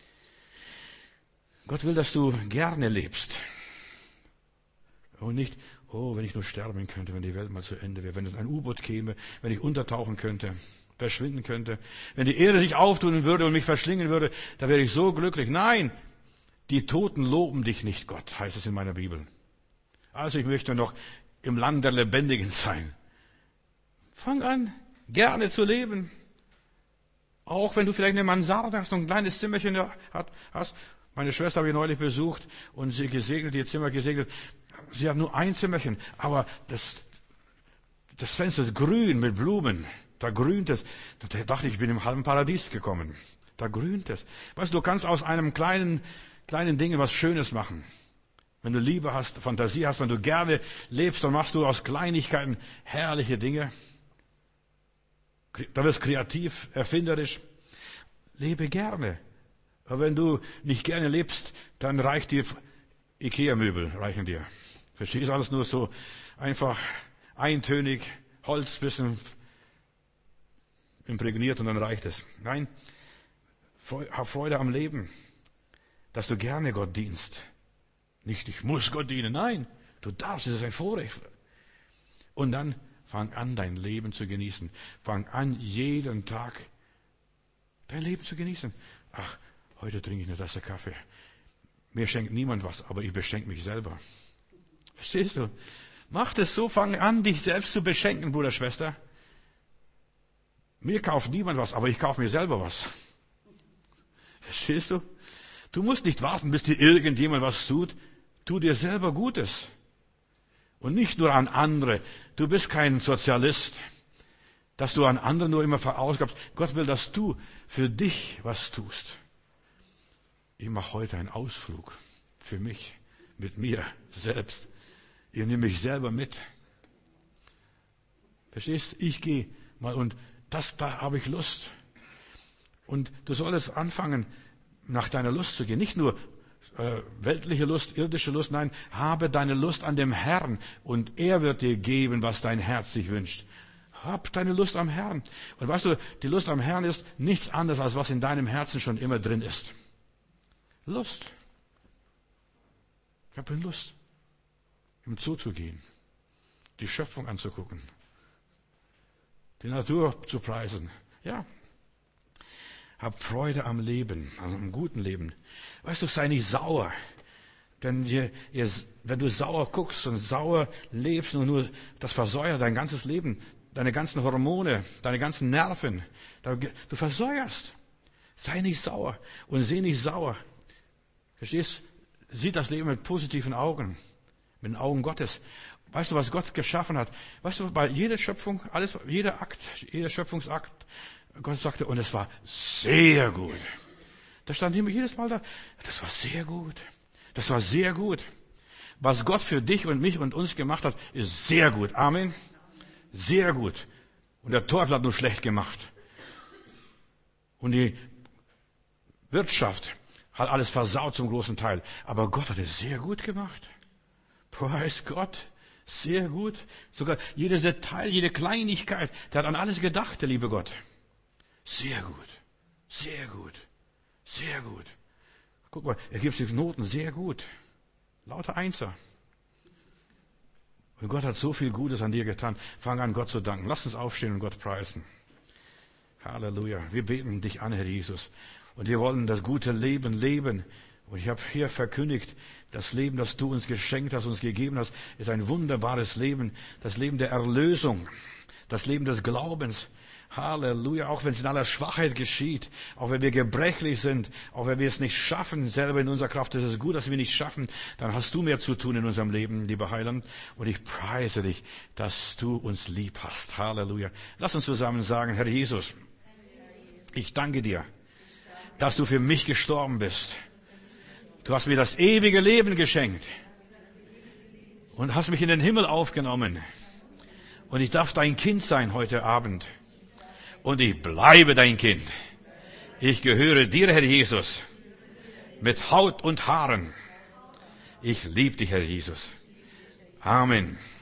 Gott will, dass du gerne lebst. Und nicht, oh, wenn ich nur sterben könnte, wenn die Welt mal zu Ende wäre, wenn es ein U-Boot käme, wenn ich untertauchen könnte, verschwinden könnte, wenn die Erde sich auftun würde und mich verschlingen würde, da wäre ich so glücklich. Nein, die Toten loben dich nicht, Gott, heißt es in meiner Bibel. Also ich möchte noch im Land der Lebendigen sein. Fang an, gerne zu leben. Auch wenn du vielleicht eine Mansarde hast und ein kleines Zimmerchen hast. Meine Schwester habe ich neulich besucht und sie gesegnet, ihr Zimmer gesegnet. Sie hat nur ein Zimmerchen, aber das Fenster ist grün mit Blumen. Da grünt es. Da dachte ich, ich bin im halben Paradies gekommen. Da grünt es. Weißt du, du kannst aus einem kleinen Ding was Schönes machen. Wenn du Liebe hast, Fantasie hast, wenn du gerne lebst, dann machst du aus Kleinigkeiten herrliche Dinge. Da wirst kreativ, erfinderisch. Lebe gerne. Aber wenn du nicht gerne lebst, dann reicht dir Ikea-Möbel, reichen dir. Verstehst du, alles nur so einfach eintönig, Holz, bisschen imprägniert und dann reicht es. Nein, hab Freude am Leben, dass du gerne Gott dienst. Nicht, ich muss Gott dienen. Nein, du darfst, es ist ein Vorrecht. Und dann fang an, dein Leben zu genießen. Fang an, jeden Tag dein Leben zu genießen. Ach, heute trinke ich eine Tasse Kaffee. Mir schenkt niemand was, aber ich beschenke mich selber. Verstehst du? Mach das so, fang an, dich selbst zu beschenken, Bruder, Schwester. Mir kauft niemand was, aber ich kaufe mir selber was. Verstehst du? Du musst nicht warten, bis dir irgendjemand was tut. Tu dir selber Gutes. Und nicht nur an andere. Du bist kein Sozialist, dass du an andere nur immer verausgabst. Gott will, dass du für dich was tust. Ich mache heute einen Ausflug für mich, mit mir selbst. Ich nehme mich selber mit. Verstehst? Ich gehe Und da habe ich Lust. Und du solltest anfangen, nach deiner Lust zu gehen. Nicht nur weltliche Lust, irdische Lust, nein, habe deine Lust an dem Herrn und er wird dir geben, was dein Herz sich wünscht. Hab deine Lust am Herrn. Und weißt du, die Lust am Herrn ist nichts anderes, als was in deinem Herzen schon immer drin ist. Lust. Ich habe Lust, im Zoo zu gehen, die Schöpfung anzugucken, die Natur zu preisen. Ja. Hab Freude am Leben, also am guten Leben. Weißt du, sei nicht sauer. Denn wenn du sauer guckst und sauer lebst und nur das versäuert dein ganzes Leben, deine ganzen Hormone, deine ganzen Nerven, du versäuerst. Sei nicht sauer und seh nicht sauer. Verstehst? Sieh das Leben mit positiven Augen, mit den Augen Gottes. Weißt du, was Gott geschaffen hat? Weißt du, bei jeder Schöpfung, jeder Schöpfungsakt, Gott sagte, und es war sehr gut. Da stand immer jedes Mal da, das war sehr gut. Das war sehr gut. Was Gott für dich und mich und uns gemacht hat, ist sehr gut. Amen. Sehr gut. Und der Teufel hat nur schlecht gemacht. Und die Wirtschaft hat alles versaut zum großen Teil. Aber Gott hat es sehr gut gemacht. Preis Gott. Sehr gut. Sogar jedes Detail, jede Kleinigkeit, der hat an alles gedacht, der liebe Gott. Sehr gut, sehr gut, sehr gut. Guck mal, er gibt sich Noten, sehr gut. Lauter Einser. Und Gott hat so viel Gutes an dir getan. Fang an, Gott zu danken. Lass uns aufstehen und Gott preisen. Halleluja. Wir beten dich an, Herr Jesus. Und wir wollen das gute Leben leben. Und ich habe hier verkündigt, das Leben, das du uns geschenkt hast, uns gegeben hast, ist ein wunderbares Leben. Das Leben der Erlösung. Das Leben des Glaubens. Halleluja, auch wenn es in aller Schwachheit geschieht, auch wenn wir gebrechlich sind, auch wenn wir es nicht schaffen, selber in unserer Kraft, ist es gut, dass wir nicht schaffen, dann hast du mehr zu tun in unserem Leben, lieber Heiland. Und ich preise dich, dass du uns lieb hast. Halleluja. Lass uns zusammen sagen, Herr Jesus, ich danke dir, dass du für mich gestorben bist. Du hast mir das ewige Leben geschenkt und hast mich in den Himmel aufgenommen. Und ich darf dein Kind sein heute Abend. Und ich bleibe dein Kind. Ich gehöre dir, Herr Jesus, mit Haut und Haaren. Ich liebe dich, Herr Jesus. Amen.